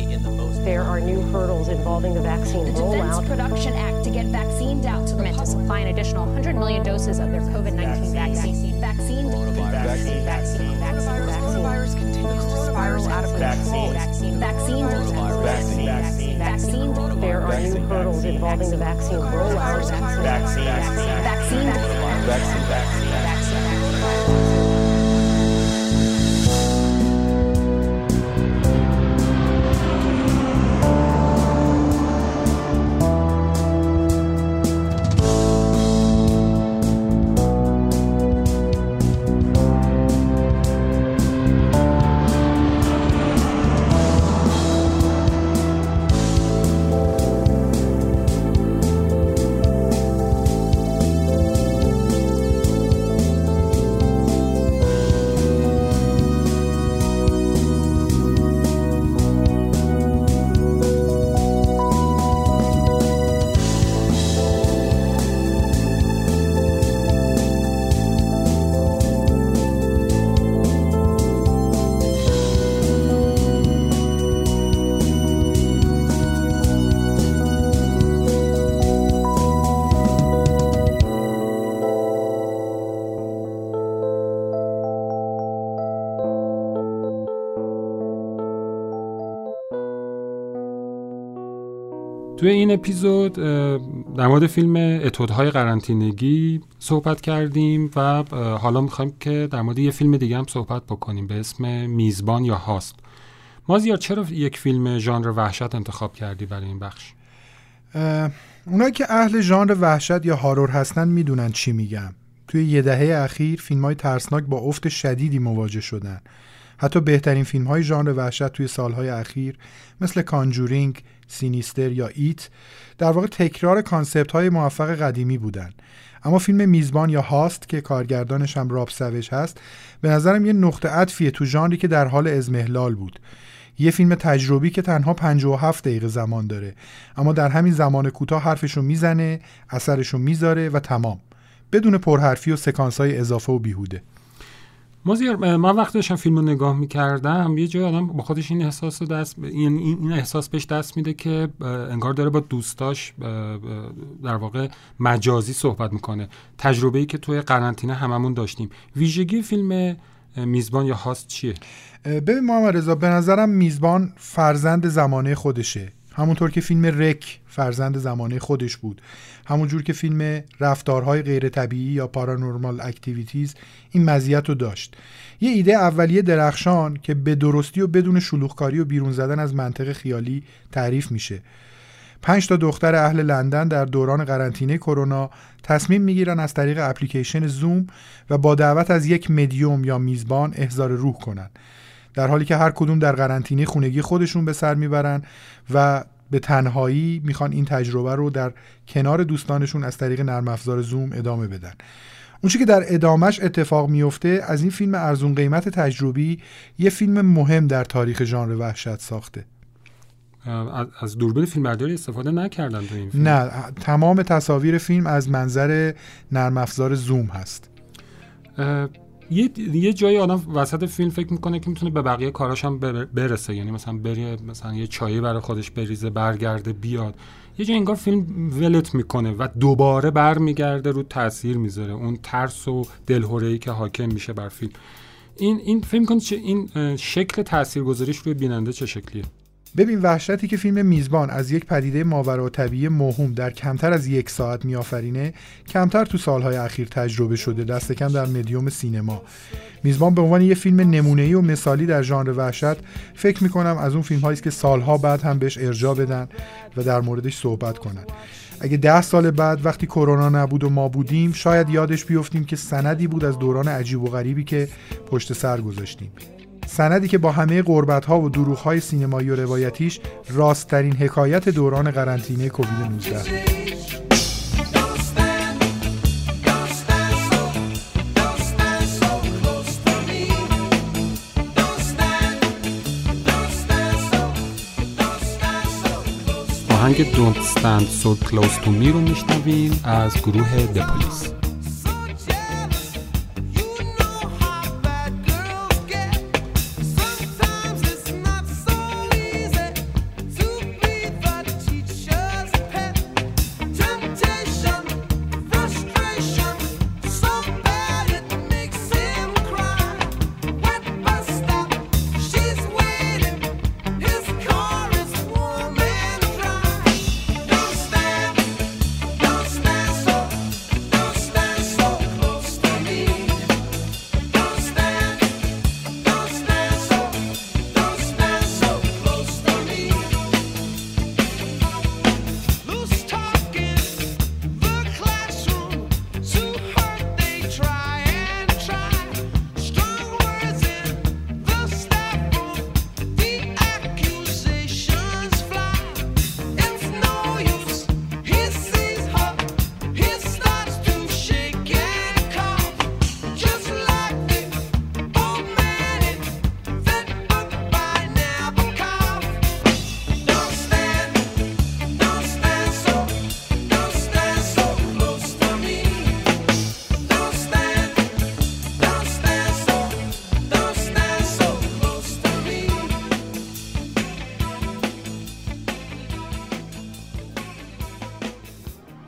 There are new hurdles involving the vaccine rollout. The Defense Production Act to get vaccines out to the public. To supply an additional one hundred million doses of their COVID nineteen vaccine. Vaccine. Vaccine. Vaccine. Vaccine. Virus continues to spiral out of control. Vaccine. Vaccine. Vaccine. Vaccine. Vaccine. There are new hurdles involving the vaccine rollout. Vaccine. Vaccine. Vaccine. Vaccine. Vaccine. توی این اپیزود در مورد فیلم اتودهای قرنطینگی صحبت کردیم و حالا میخوایم که در مورد یه فیلم دیگه هم صحبت بکنیم به اسم میزبان یا هاست. مازیار چرا یک فیلم ژانر وحشت انتخاب کردی برای این بخش؟ اونایی که اهل ژانر وحشت یا هارور هستن میدونن چی میگم. توی یه دهه اخیر فیلم‌های ترسناک با افت شدیدی مواجه شدن. حتی بهترین فیلم‌های ژانر وحشت توی سالهای اخیر مثل کانجورینگ، سینیستر یا ایت در واقع تکرار کانسپت‌های موفق قدیمی بودن. اما فیلم میزبان یا هاست که کارگردانش هم راب سویج هست به نظرم یه نقطه عطفیه تو ژانری که در حال اضمحلال بود. یه فیلم تجربی که تنها پنجاه و هفت دقیقه زمان داره، اما در همین زمان کوتاه حرفشو میزنه، اثرشو میذاره و تمام، بدون پرحرفی و سکانس‌های اضافه و بیهوده. مازیار، من وقتی داشتم فیلمو نگاه می‌کردم یه جای آدم با خودش این احساس رو دست این این احساس بهش دست میده که انگار داره با دوستاش در واقع مجازی صحبت میکنه. تجربه‌ای که توی قرنطینه هممون داشتیم. ویژگی فیلم میزبان یا هاست چیه؟ ببین محمد رضا، به نظرم میزبان فرزند زمانه خودشه. همونطور که فیلم رک فرزند زمانه خودش بود، همونجور که فیلم رفتارهای غیر طبیعی یا پارانورمال اکتیویتیز این مزیت رو داشت. یه ایده اولیه درخشان که به درستی و بدون شلوغکاری و بیرون زدن از منطق خیالی تعریف میشه. پنج تا دختر اهل لندن در دوران قرنطینه کرونا تصمیم میگیرن از طریق اپلیکیشن زوم و با دعوت از یک مدیوم یا میزبان احضار روح کنن، در حالی که هر کدوم در قرنطینه خونگی خودشون به سر میبرن و به تنهایی میخوان این تجربه رو در کنار دوستانشون از طریق نرم افزار زوم ادامه بدن. اون چیزی که در ادامهش اتفاق میفته، از این فیلم ارزون قیمت تجربی یه فیلم مهم در تاریخ ژانر وحشت ساخته. از دوربین فیلمبرداری استفاده نکردن تو این فیلم؟ نه، تمام تصاویر فیلم از منظر نرم افزار زوم هست. یه یه جایی آدم وسط فیلم فکر میکنه که میتونه به بقیه کاراش هم برسه، یعنی مثلا بره مثلا یه چایی برای خودش بریزه، برگرده بیاد. یه جایی انگار فیلم ولت میکنه و دوباره برمیگرده رو تاثیر میذاره، اون ترس و دلهره‌ای که حاکم میشه بر فیلم. این این فیلم کنه چه این شکل تاثیرگذاریش روی بیننده چه شکلیه؟ ببین، وحشتی که فیلم میزبان از یک پدیده ماوراءطبیعی موهوم در کمتر از یک ساعت میآفرینه، کمتر تو سالهای اخیر تجربه شده، دست کم در مدیوم سینما. میزبان به عنوان یه فیلم نمونه‌ای و مثالی در ژانر وحشت فکر میکنم از اون فیلم‌هایی است که سالها بعد هم بهش ارجاع بدن و در موردش صحبت کنن. اگه ده سال بعد وقتی کرونا نبود و ما بودیم، شاید یادش بیفتیم که سندی بود از دوران عجیب و غریبی که پشت سر گذاشتیم. سندی که با همه غربت‌ها و دروغ‌های سینمایی و روایتیش راست‌ترین حکایت دوران قرنطینه کووید نوزده. آهنگ Don't Stand So Close To Me رو میشنویم از گروه The Police.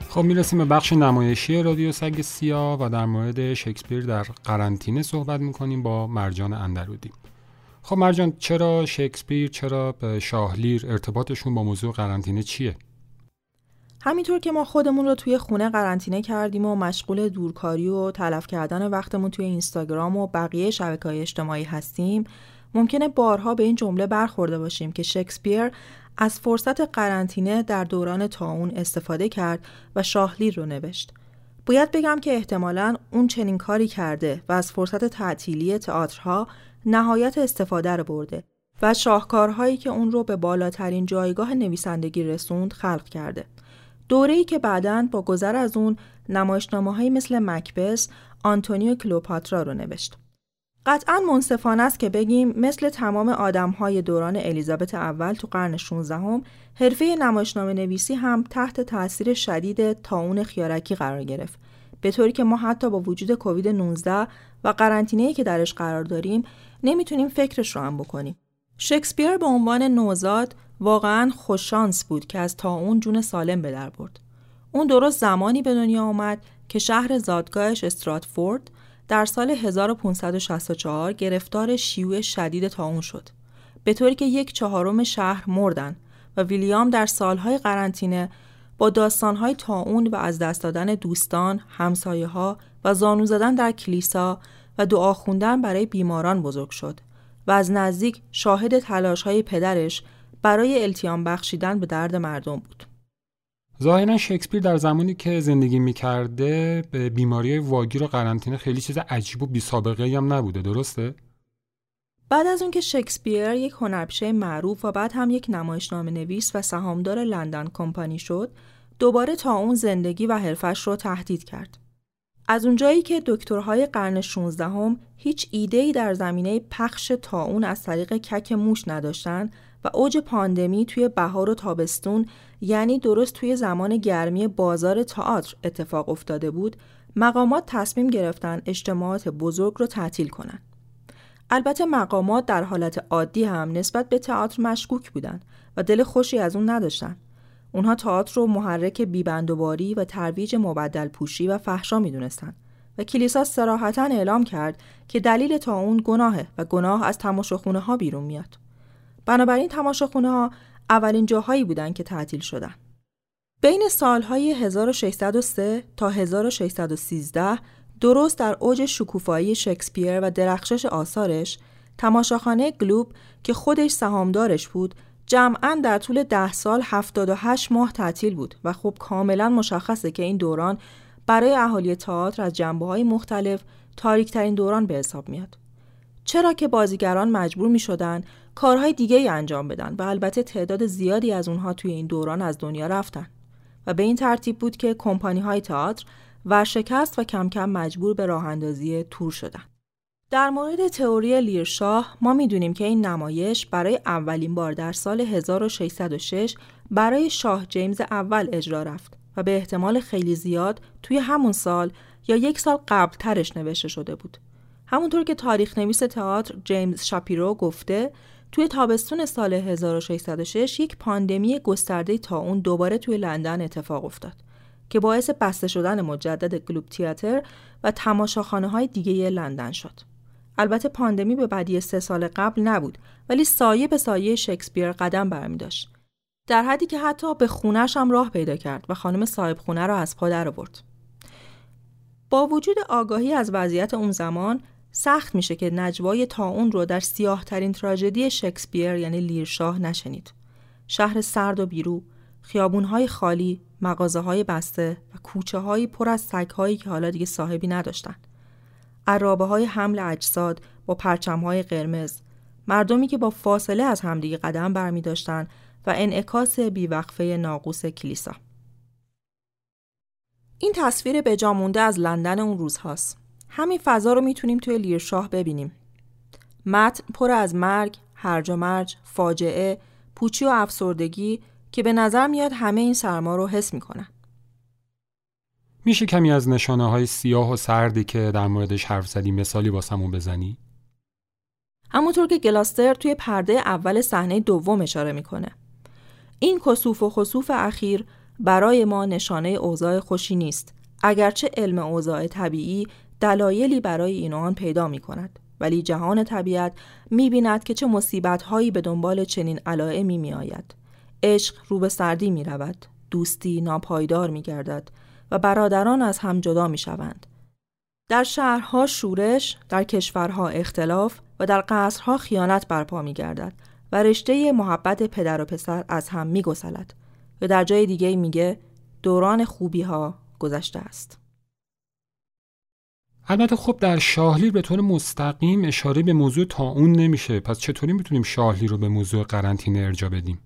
خب میرسیم به بخش نمایشی رادیو سگ سیاه و در مورد شکسپیر در قرنطینه صحبت میکنیم با مرجان اندرودی. خب مرجان، چرا شکسپیر، چرا شاه لیر ارتباطشون با موضوع قرنطینه چیه؟ همینطور که ما خودمون رو توی خونه قرنطینه کردیم و مشغول دورکاری و تلف کردن وقتمون توی اینستاگرام و بقیه شبکه‌های اجتماعی هستیم، ممکنه بارها به این جمله برخورده باشیم که شکسپیر از فرصت قرنطینه در دوران طاعون استفاده کرد و شاه لیر رو نوشت. باید بگم که احتمالاً اون چنین کاری کرده و از فرصت تعطیلی تئاترها نهایت استفاده رو برده و شاهکارهایی که اون رو به بالاترین جایگاه نویسندگی رسوند خلق کرده. دوره‌ای که بعداً با گذر از اون نمایشنامه‌هایی مثل مکبث، آنتونی و کلئوپاترا رو نوشت. قطعاً منصفانه است که بگیم مثل تمام آدم‌های دوران الیزابت اول تو قرن شانزدهم، حرفه نمایشنامه نویسی هم تحت تأثیر شدید طاعون خیارکی قرار گرفت، به طوری که ما حتی با وجود کووید نوزده و قرنطینه‌ای که درش قرار داریم نمیتونیم فکرش رو هم بکنیم. شکسپیر به عنوان نوزاد واقعاً خوششانس بود که از طاعون جون سالم به در برد. اون درست زمانی به دنیا آمد که شهر زادگاهش استراتفورد در سال هزار و پانصد و شصت و چهار گرفتار شیوع شدید طاعون شد، به طوری که یک چهارم شهر مردن و ویلیام در سالهای قرنطینه با داستانهای طاعون و از دست دادن دوستان، همسایه‌ها و زانو زدن در کلیسا و دعا خوندن برای بیماران بزرگ شد و از نزدیک شاهد تلاش‌های پدرش برای التیام بخشیدن به درد مردم بود. ظاهراً شکسپیر در زمانی که زندگی می‌کرده به بیماری واگیر و قرنطینه خیلی چیز عجیب و بی‌سابقه‌ای هم نبوده، درسته؟ بعد از اون که شکسپیر یک هنرپیشه معروف و بعد هم یک نمایشنامه نویس و سهامدار لندن کمپانی شد، دوباره طاعون زندگی و حرفش رو تهدید کرد. از اونجایی که دکترهای قرن شانزدهم هیچ ایده‌ای در زمینه پخش طاعون از طریق کک موش نداشتن و اوج پاندمی توی بهار و تابستون، یعنی درست توی زمان گرمی بازار تئاتر اتفاق افتاده بود، مقامات تصمیم گرفتن اجتماعات بزرگ رو تعطیل کنن. البته مقامات در حالت عادی هم نسبت به تئاتر مشکوک بودن و دل خوشی از اون نداشتن. اونها تئاتر رو محرک بیبندوباری و ترویج مبدل پوشی و فحشا میدونستن و کلیسا صراحتاً اعلام کرد که دلیل طاعون گناهه و گناه از تماشاخونه ها بیرون میاد. بنابراین تماشاخونه ها اولین جاهایی بودن که تعطیل شدن. بین سالهای هزار و ششصد و سه تا هزار و ششصد و سیزده، درست در اوج شکوفایی شکسپیر و درخشش آثارش، تماشاخانه گلوب که خودش سهامدارش بود، جمعاً در طول ده سال هفتاد و هشت ماه تعطیل بود و خب کاملاً مشخصه که این دوران برای اهالی تئاتر از جنبه‌های مختلف تاریک‌ترین دوران به حساب میاد. چرا که بازیگران مجبور می‌شدن کارهای دیگه‌ای انجام بدن و البته تعداد زیادی از اونها توی این دوران از دنیا رفتن و به این ترتیب بود که کمپانی‌های تئاتر ورشکست و کم کم مجبور به راه اندازی تور شدن. در مورد تئوری لیرشاه ما میدونیم که این نمایش برای اولین بار در سال هزار و ششصد و شش برای شاه جیمز اول اجرا رفت و به احتمال خیلی زیاد توی همون سال یا یک سال قبل ترش نوشته شده بود. همونطور که تاریخ نویس تئاتر جیمز شاپیرو گفته، توی تابستون سال هزار و ششصد و شش یک پاندمی گسترده طاعون دوباره توی لندن اتفاق افتاد که باعث بسته شدن مجدد گلوب تئاتر و تماشاخانه‌های دیگه لندن شد. البته پاندمی به بعدی سه سال قبل نبود، ولی سایه به سایه شکسپیر قدم برمی داشت، در حدی که حتی به خونه‌ش هم راه پیدا کرد و خانم صاحب خونه را از پا در آورد. با وجود آگاهی از وضعیت اون زمان، سخت میشه که نجوای طاعون رو در سیاه ترین تراژدی شکسپیر یعنی لیرشاه نشنید. شهر سرد و بیرو، خیابون‌های خالی، مغازه‌های بسته و کوچه‌های پر از سگ‌هایی که حالا دیگه صاحبی نداشتن. عرابه‌های حمل اجساد با پرچم‌های قرمز، مردمی که با فاصله از همدیگه قدم برمی داشتن و انعکاس بیوقفه ناقوس کلیسا. این تصویر به جا مونده از لندن اون روزهاست. همین فضا رو میتونیم توی لیرشاه ببینیم. متن پر از مرگ، هرج و مرج، فاجعه، پوچی و افسردگی که به نظر میاد همه این سرما رو حس میکنن. میشه کمی از نشانه‌های سیاه و سردی که در موردش حرف زدی مثالی واسمون بزنی؟ همونطور که گلاستر توی پرده اول صحنه دوم اشاره میکنه. این کسوف و خسوف اخیر برای ما نشانه اوضاع خوشی نیست، اگرچه علم اوضاع طبیعی دلایلی برای این آن پیدا می کند. ولی جهان طبیعت می بیند که چه مصیبت هایی به دنبال چنین علائمی می آید. عشق رو به سردی می رود، دوستی ناپایدار می گردد و برادران از هم جدا می شوند. در شهرها شورش، در کشورها اختلاف و در قصرها خیانت برپا می گردد و رشته محبت پدر و پسر از هم می گسلد. و در جای دیگه میگه دوران خوبی ها گذشته است. البته خب در شاهلیر به طور مستقیم اشاره به موضوع طاعون نمیشه، پس چطوری میتونیم شاهلیر رو به موضوع قرنطینه ارجاع بدیم؟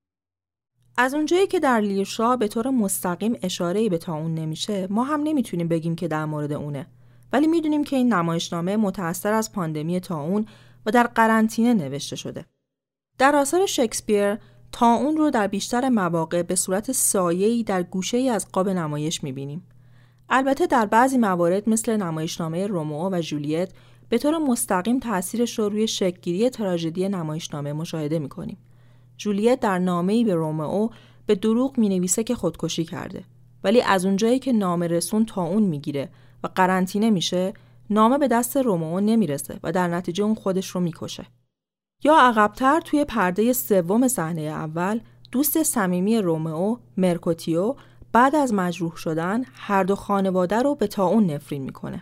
از اونجایی که در لیرشاه به طور مستقیم اشاره‌ای به طاعون نمیشه، ما هم نمیتونیم بگیم که در مورد اونه. ولی میدونیم که این نمایشنامه متأثر از پاندمی طاعون و در قرنطینه نوشته شده. در آثار شکسپیر طاعون رو در بیشتر مواقع به صورت سایه‌ای در گوشه‌ای از قاب نمایش می‌بینیم. البته در بعضی موارد مثل نمایشنامه رومئو و جولیت به طور مستقیم تأثیرش رو روی شکل‌گیری تراژدی نمایشنامه مشاهده می‌کنیم. جولیت در نامه‌ای به رومئو به دروغ می‌نویسه که خودکشی کرده، ولی از اونجایی که نامه رسون طاعون می‌گیره و قرنطینه میشه، نامه به دست رومئو نمیرسه و در نتیجه اون خودش رو می‌کشه. یا عقب‌تر توی پرده سوم صحنه اول، دوست صمیمی رومئو، مرکوتیو، بعد از مجروح شدن هر دو خانواده رو به طاعون نفرین میکنه.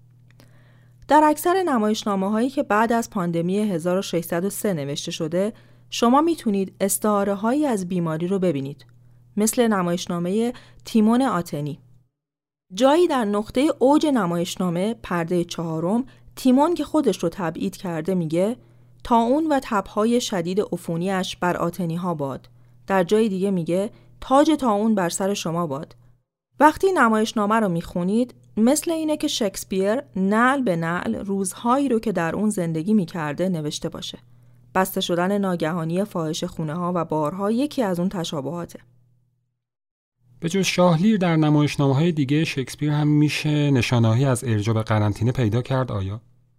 در اکثر نمایشنامه‌هایی که بعد از پاندمی هزار و ششصد و سه نوشته شده، شما میتونید استعاره‌هایی از بیماری رو ببینید، مثل نمایشنامه تیمون آتنی. جایی در نقطه اوج نمایشنامه، پرده چهارم، تیمون که خودش رو تبعید کرده میگه طاعون و تب‌های شدید عفونی‌اش بر آتنی‌ها باد. در جای دیگه میگه تاج طاعون بر سر شما باد. وقتی نمایشنامه رو میخونید مثل اینه که شکسپیر نعل به نعل روزهایی رو که در اون زندگی میکرده نوشته باشه. بسته شدن ناگهانی فاحش خونه‌ها و بارها یکی از اون تشابهاته. به جز شاهلیر در نمایشنامه‌های دیگه شکسپیر هم میشه نشانه‌ای از ارجاع به قرنطینه پیدا کرد آیا؟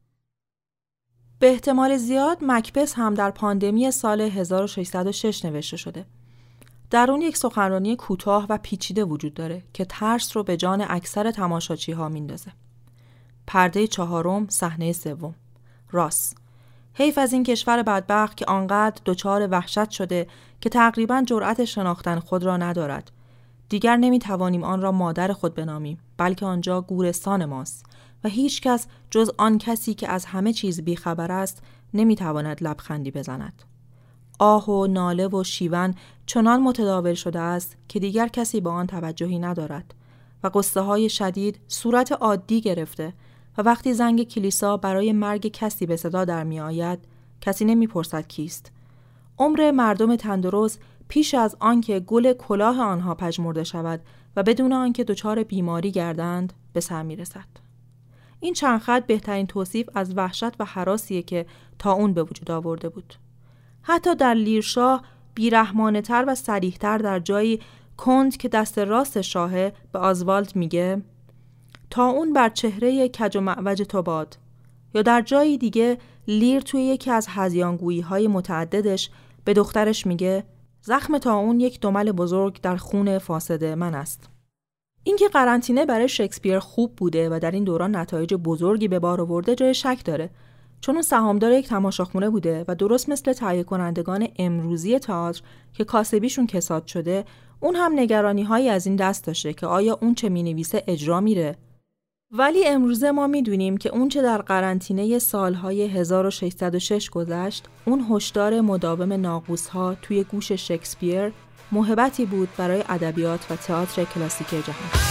به احتمال زیاد مکبث هم در پاندمی سال هزار و ششصد و شش نوشته شده. در اون یک سخنرانی کوتاه و پیچیده وجود داره که ترس رو به جان اکثر تماشاچی‌ها میندازه. پرده چهارم، صحنه سوم. راس. حیف از این کشور بدبخت که آنقدر دچار وحشت شده که تقریباً جرأت شناختن خود را ندارد. دیگر نمیتوانیم آن را مادر خود بنامیم، بلکه آنجا گورستان ماست و هیچ کس جز آن کسی که از همه چیز بیخبر است نمیتواند لبخندی بزند. آه و ناله و شیون چنان متداول شده است که دیگر کسی به آن توجهی ندارد و قصه های شدید صورت عادی گرفته و وقتی زنگ کلیسا برای مرگ کسی به صدا در می آید کسی نمی پرسد کیست. عمر مردم تندرست پیش از آنکه گل کلاه آنها پژمرده شود و بدون آنکه دچار بیماری گردند به سر می رسد. این چند خط بهترین توصیف از وحشت و هراسیه که طاعون به وجود آورده بود. حتی در لیرشاه بیرحمانه‌تر و صریح‌تر در جایی کند که دست راست شاهه به آزوالد میگه طاعون بر چهره کج و معوج تو باد، یا در جایی دیگه لیر توی یکی از هذیانگویی‌های متعددش به دخترش میگه زخم طاعون یک دمل بزرگ در خون فاسد من است. اینکه قرنطینه برای شکسپیر خوب بوده و در این دوران نتایج بزرگی به بار آورده جای شک داره، چون اون سهامدار یک تماشاخونه بوده و درست مثل تهیه کنندگان امروزی تئاتر که کاسبیشون کساد شده، اون هم نگرانی‌هایی از این دست داشته که آیا اون چه می‌نویسه اجرا میره. ولی امروزه ما میدونیم که اون چه در قرنطینه سالهای هزار و ششصد و شش گذشت، اون هشدار مداوم ناقوس‌ها توی گوش شکسپیر موهبتی بود برای ادبیات و تئاتر کلاسیک جهان.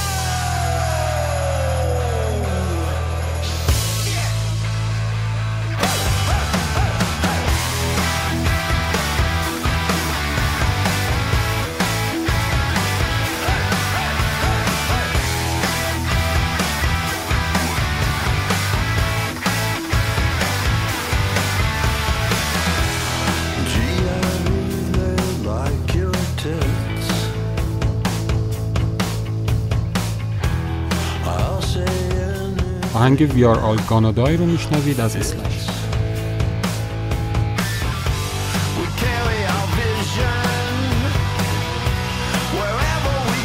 آهنگ We Are All Gonna Die رو میشنوید از اسلش. We carry our vision wherever we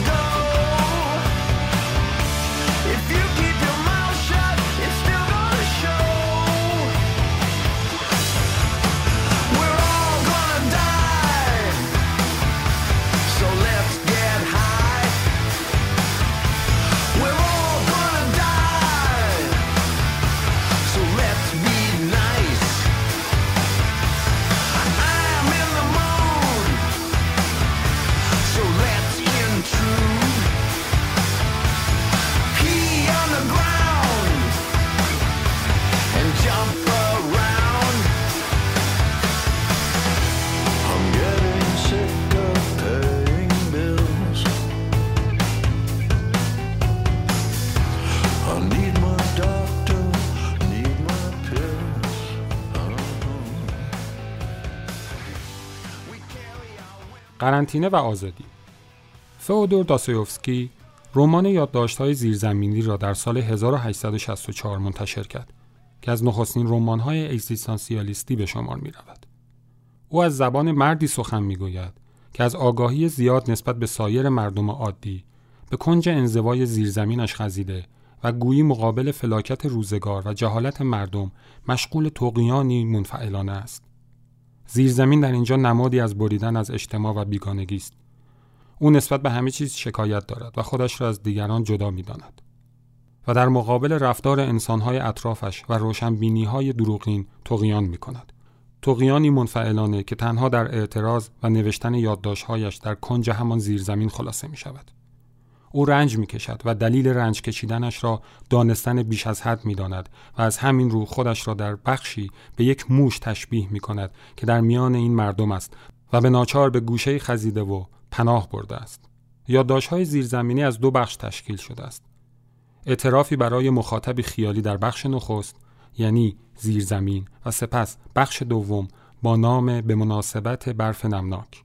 قرنطینه و آزادی. فئودور داستایوفسکی رمان یادداشت‌های زیرزمینی را در سال هزار و هشتصد و شصت و چهار منتشر کرد که از نخستین رمان‌های اگزیستانسیالیستی به شمار می‌رود. او از زبان مردی سخن می‌گوید که از آگاهی زیاد نسبت به سایر مردم عادی به کنج انزوای زیرزمینش خزیده و گویی مقابل فلاکت روزگار و جهالت مردم مشغول طغیانی منفعلانه است. زیرزمین در اینجا نمادی از بریدن از اجتماع و بیگانگی است. او نسبت به همه چیز شکایت دارد و خودش را از دیگران جدا می‌داند و در مقابل رفتار انسان‌های اطرافش و روشنبینی‌های دروغین طغیان می‌کند. طغیانی منفعلانه که تنها در اعتراض و نوشتن یادداشت‌هایش در کنج همان زیرزمین خلاصه می‌شود. او رنج می‌کشد و دلیل رنج کشیدنش را دانستن بیش از حد می‌داند و از همین رو خودش را در بخشی به یک موش تشبیه می‌کند که در میان این مردم است و به ناچار به گوشه خزیده و پناه برده است. یادداشت‌های زیرزمینی از دو بخش تشکیل شده است. اعترافی برای مخاطبی خیالی در بخش نخست، یعنی زیرزمین، و سپس بخش دوم با نام به مناسبت برف نمناک.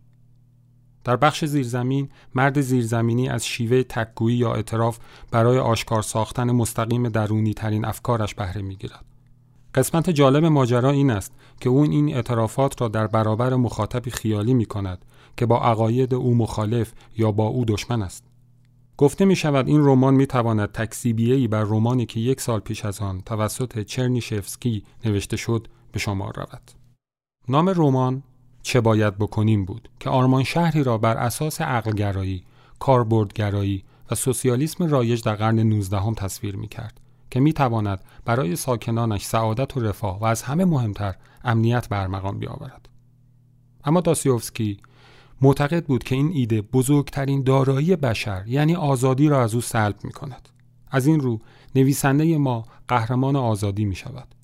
در بخش زیرزمین، مرد زیرزمینی از شیوه تک‌گویی یا اعتراف برای آشکار ساختن مستقیم درونی ترین افکارش بهره می‌گیرد. قسمت جالب ماجرا این است که او این اعترافات را در برابر مخاطبی خیالی می‌کند که با عقاید او مخالف یا با او دشمن است. گفته می شود این رمان می تواند تکذیبیه‌ای بر رمانی که یک سال پیش از آن توسط چرنیشفسکی نوشته شد به شمار رود. نام رمان چه باید بکنیم بود که آرمان شهری را بر اساس عقلگرایی، کاربردگرایی و سوسیالیسم رایج در قرن نوزدهم تصویر می کرد که می تواند برای ساکنانش سعادت و رفاه و از همه مهمتر امنیت برمقام بیاورد. اما داستایوفسکی معتقد بود که این ایده بزرگترین دارایی بشر یعنی آزادی را از او سلب می کند. از این رو نویسنده ما قهرمان آزادی می شود.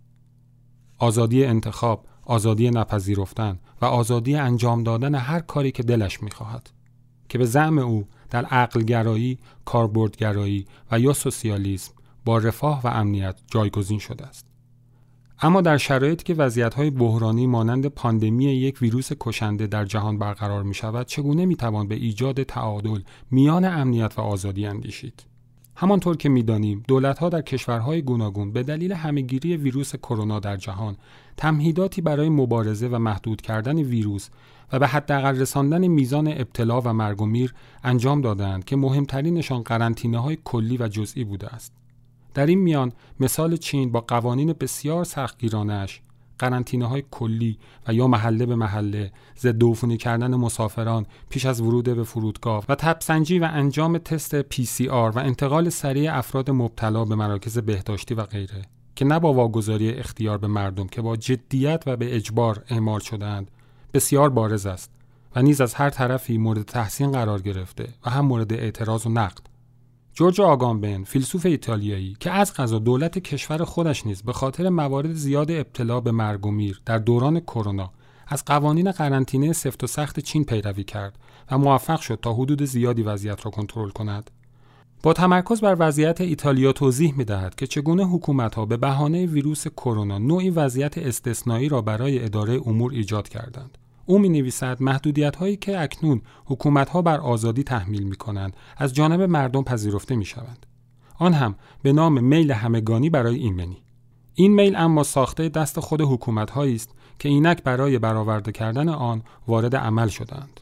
آزادی انتخاب، آزادی نپذیرفتن و آزادی انجام دادن هر کاری که دلش می خواهد که به زعم او در عقلگرایی، کاربردگرایی و یا سوسیالیسم با رفاه و امنیت جایگزین شده است. اما در شرایطی که وضعیت‌های بحرانی مانند پاندمی یک ویروس کشنده در جهان برقرار می‌شود، چگونه می‌توان به ایجاد تعادل میان امنیت و آزادی اندیشید؟ همانطور که می‌دانیم، دولت‌ها در کشورهای گوناگون به دلیل همه‌گیری ویروس کرونا در جهان، تمهیداتی برای مبارزه و محدود کردن ویروس و به حداقل رساندن میزان ابتلا و مرگ و میر انجام دادند که مهمترینشان قرنطینه‌های کلی و جزئی بوده است. در این میان مثال چین با قوانین بسیار سختگیرانه‌اش، قرنطینه‌های کلی و یا محله به محله، ضد عفونی کردن مسافران پیش از ورود به فرودگاه و تب‌سنجی و انجام تست پی سی آر و انتقال سریع افراد مبتلا به مراکز بهداشتی و غیره که نه با واگذاری اختیار به مردم که با جدیت و به اجبار اعمال شده‌اند، بسیار بارز است و نیز از هر طرفی مورد تحسین قرار گرفته و هم مورد اعتراض و نقد. جورجو آگامبن، فیلسوف ایتالیایی که از قضا دولت کشور خودش نیز به خاطر موارد زیاد ابتلا به مرگ و میر در دوران کرونا از قوانین قرنطینه سفت و سخت چین پیروی کرد و موفق شد تا حدود زیادی وضعیت را کنترل کند. با تمرکز بر وضعیت ایتالیا توضیح می‌دهد که چگونه حکومت‌ها به بهانه ویروس کرونا نوعی وضعیت استثنایی را برای اداره امور ایجاد کردند. او می‌نویسد محدودیت‌هایی که اکنون حکومت‌ها بر آزادی تحمیل می‌کنند از جانب مردم پذیرفته می‌شوند. آن هم به نام میل همگانی برای ایمنی. این میل اما ساخته دست خود حکومت‌هایی است که اینک برای برآورده کردن آن وارد عمل شدند.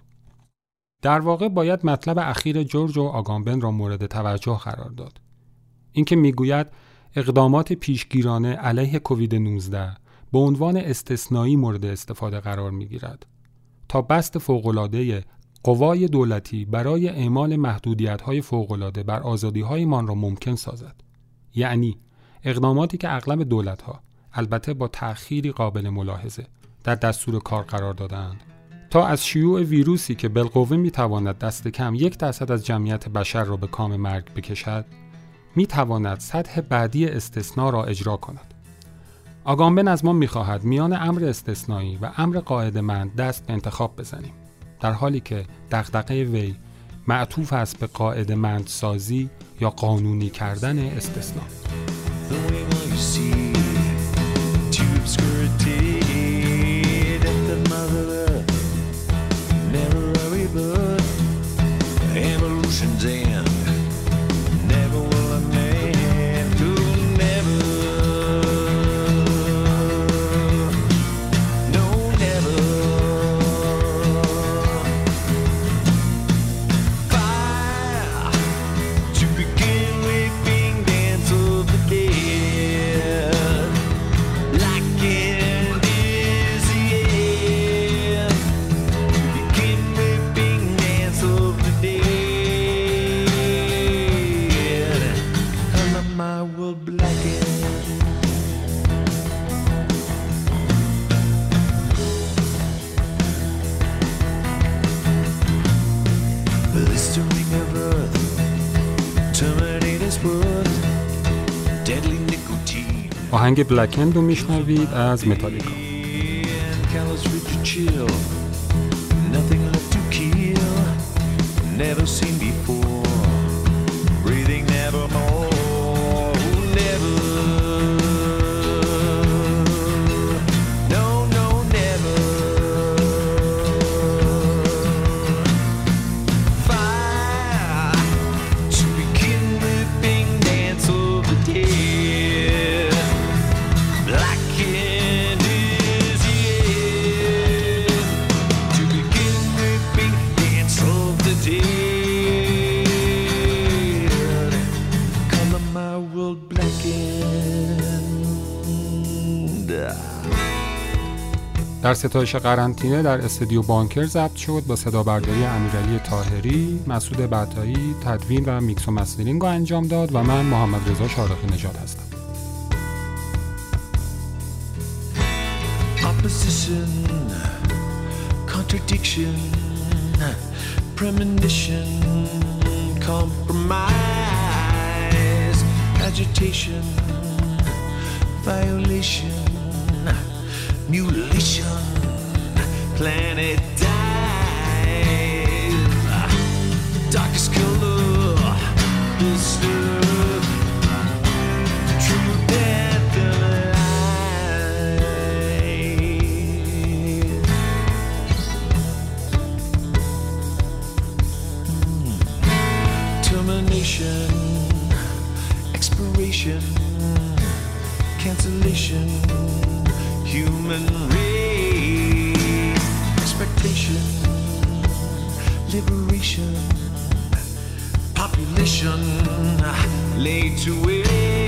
در واقع باید مطلب اخیر جورج آگامبن را مورد توجه قرار داد. اینکه میگوید اقدامات پیشگیرانه علیه کووید نوزده به عنوان استثنایی مورد استفاده قرار میگیرد تا بست فوق‌العاده قوای دولتی برای اعمال محدودیت‌های فوق‌العاده بر آزادی‌هایمان را ممکن سازد. یعنی اقداماتی که اغلب دولت‌ها البته با تأخیری قابل ملاحظه در دستور کار قرار دادند تا از شیوع ویروسی که بالقوه میتواند دست کم یک درصد از جمعیت بشر را به کام مرگ بکشد، میتواند سطح بعدی استثناء را اجرا کند. آگامبن از ما میخواهد میان امر استثنایی و امر قاعده‌مند دست به انتخاب بزنیم، در حالی که دغدغه وی معطوف است به قاعده‌مند سازی یا قانونی کردن استثناء. Never worry, but blistering of earth, Terminator's worth, deadly nicotine. آهنگ بلک اند رو میشنوید از متالیکا. Callous rigid chill, nothing left to kill, never seen before, breathing nevermore, never, no, no, never. Fire to begin with, bing dance of the dead, black end is yeah, to begin with, bing dance of the dead, color my world black end. در ستایش قرنطینه در استودیو بانکر ضبط شد با صدابرداری امیرعلی طاهری، مسعود بعطایی تدوین و میکس و مسترینگ رو انجام داد و من محمد رضا شارخی نژاد هستم. Opposition, contradiction, premonition, compromise, agitation, violation, mutilation, planet dies, darkest color, disturbed, truth and the lies. Termination, expiration, cancellation, human race, expectation, liberation, population laid to waste.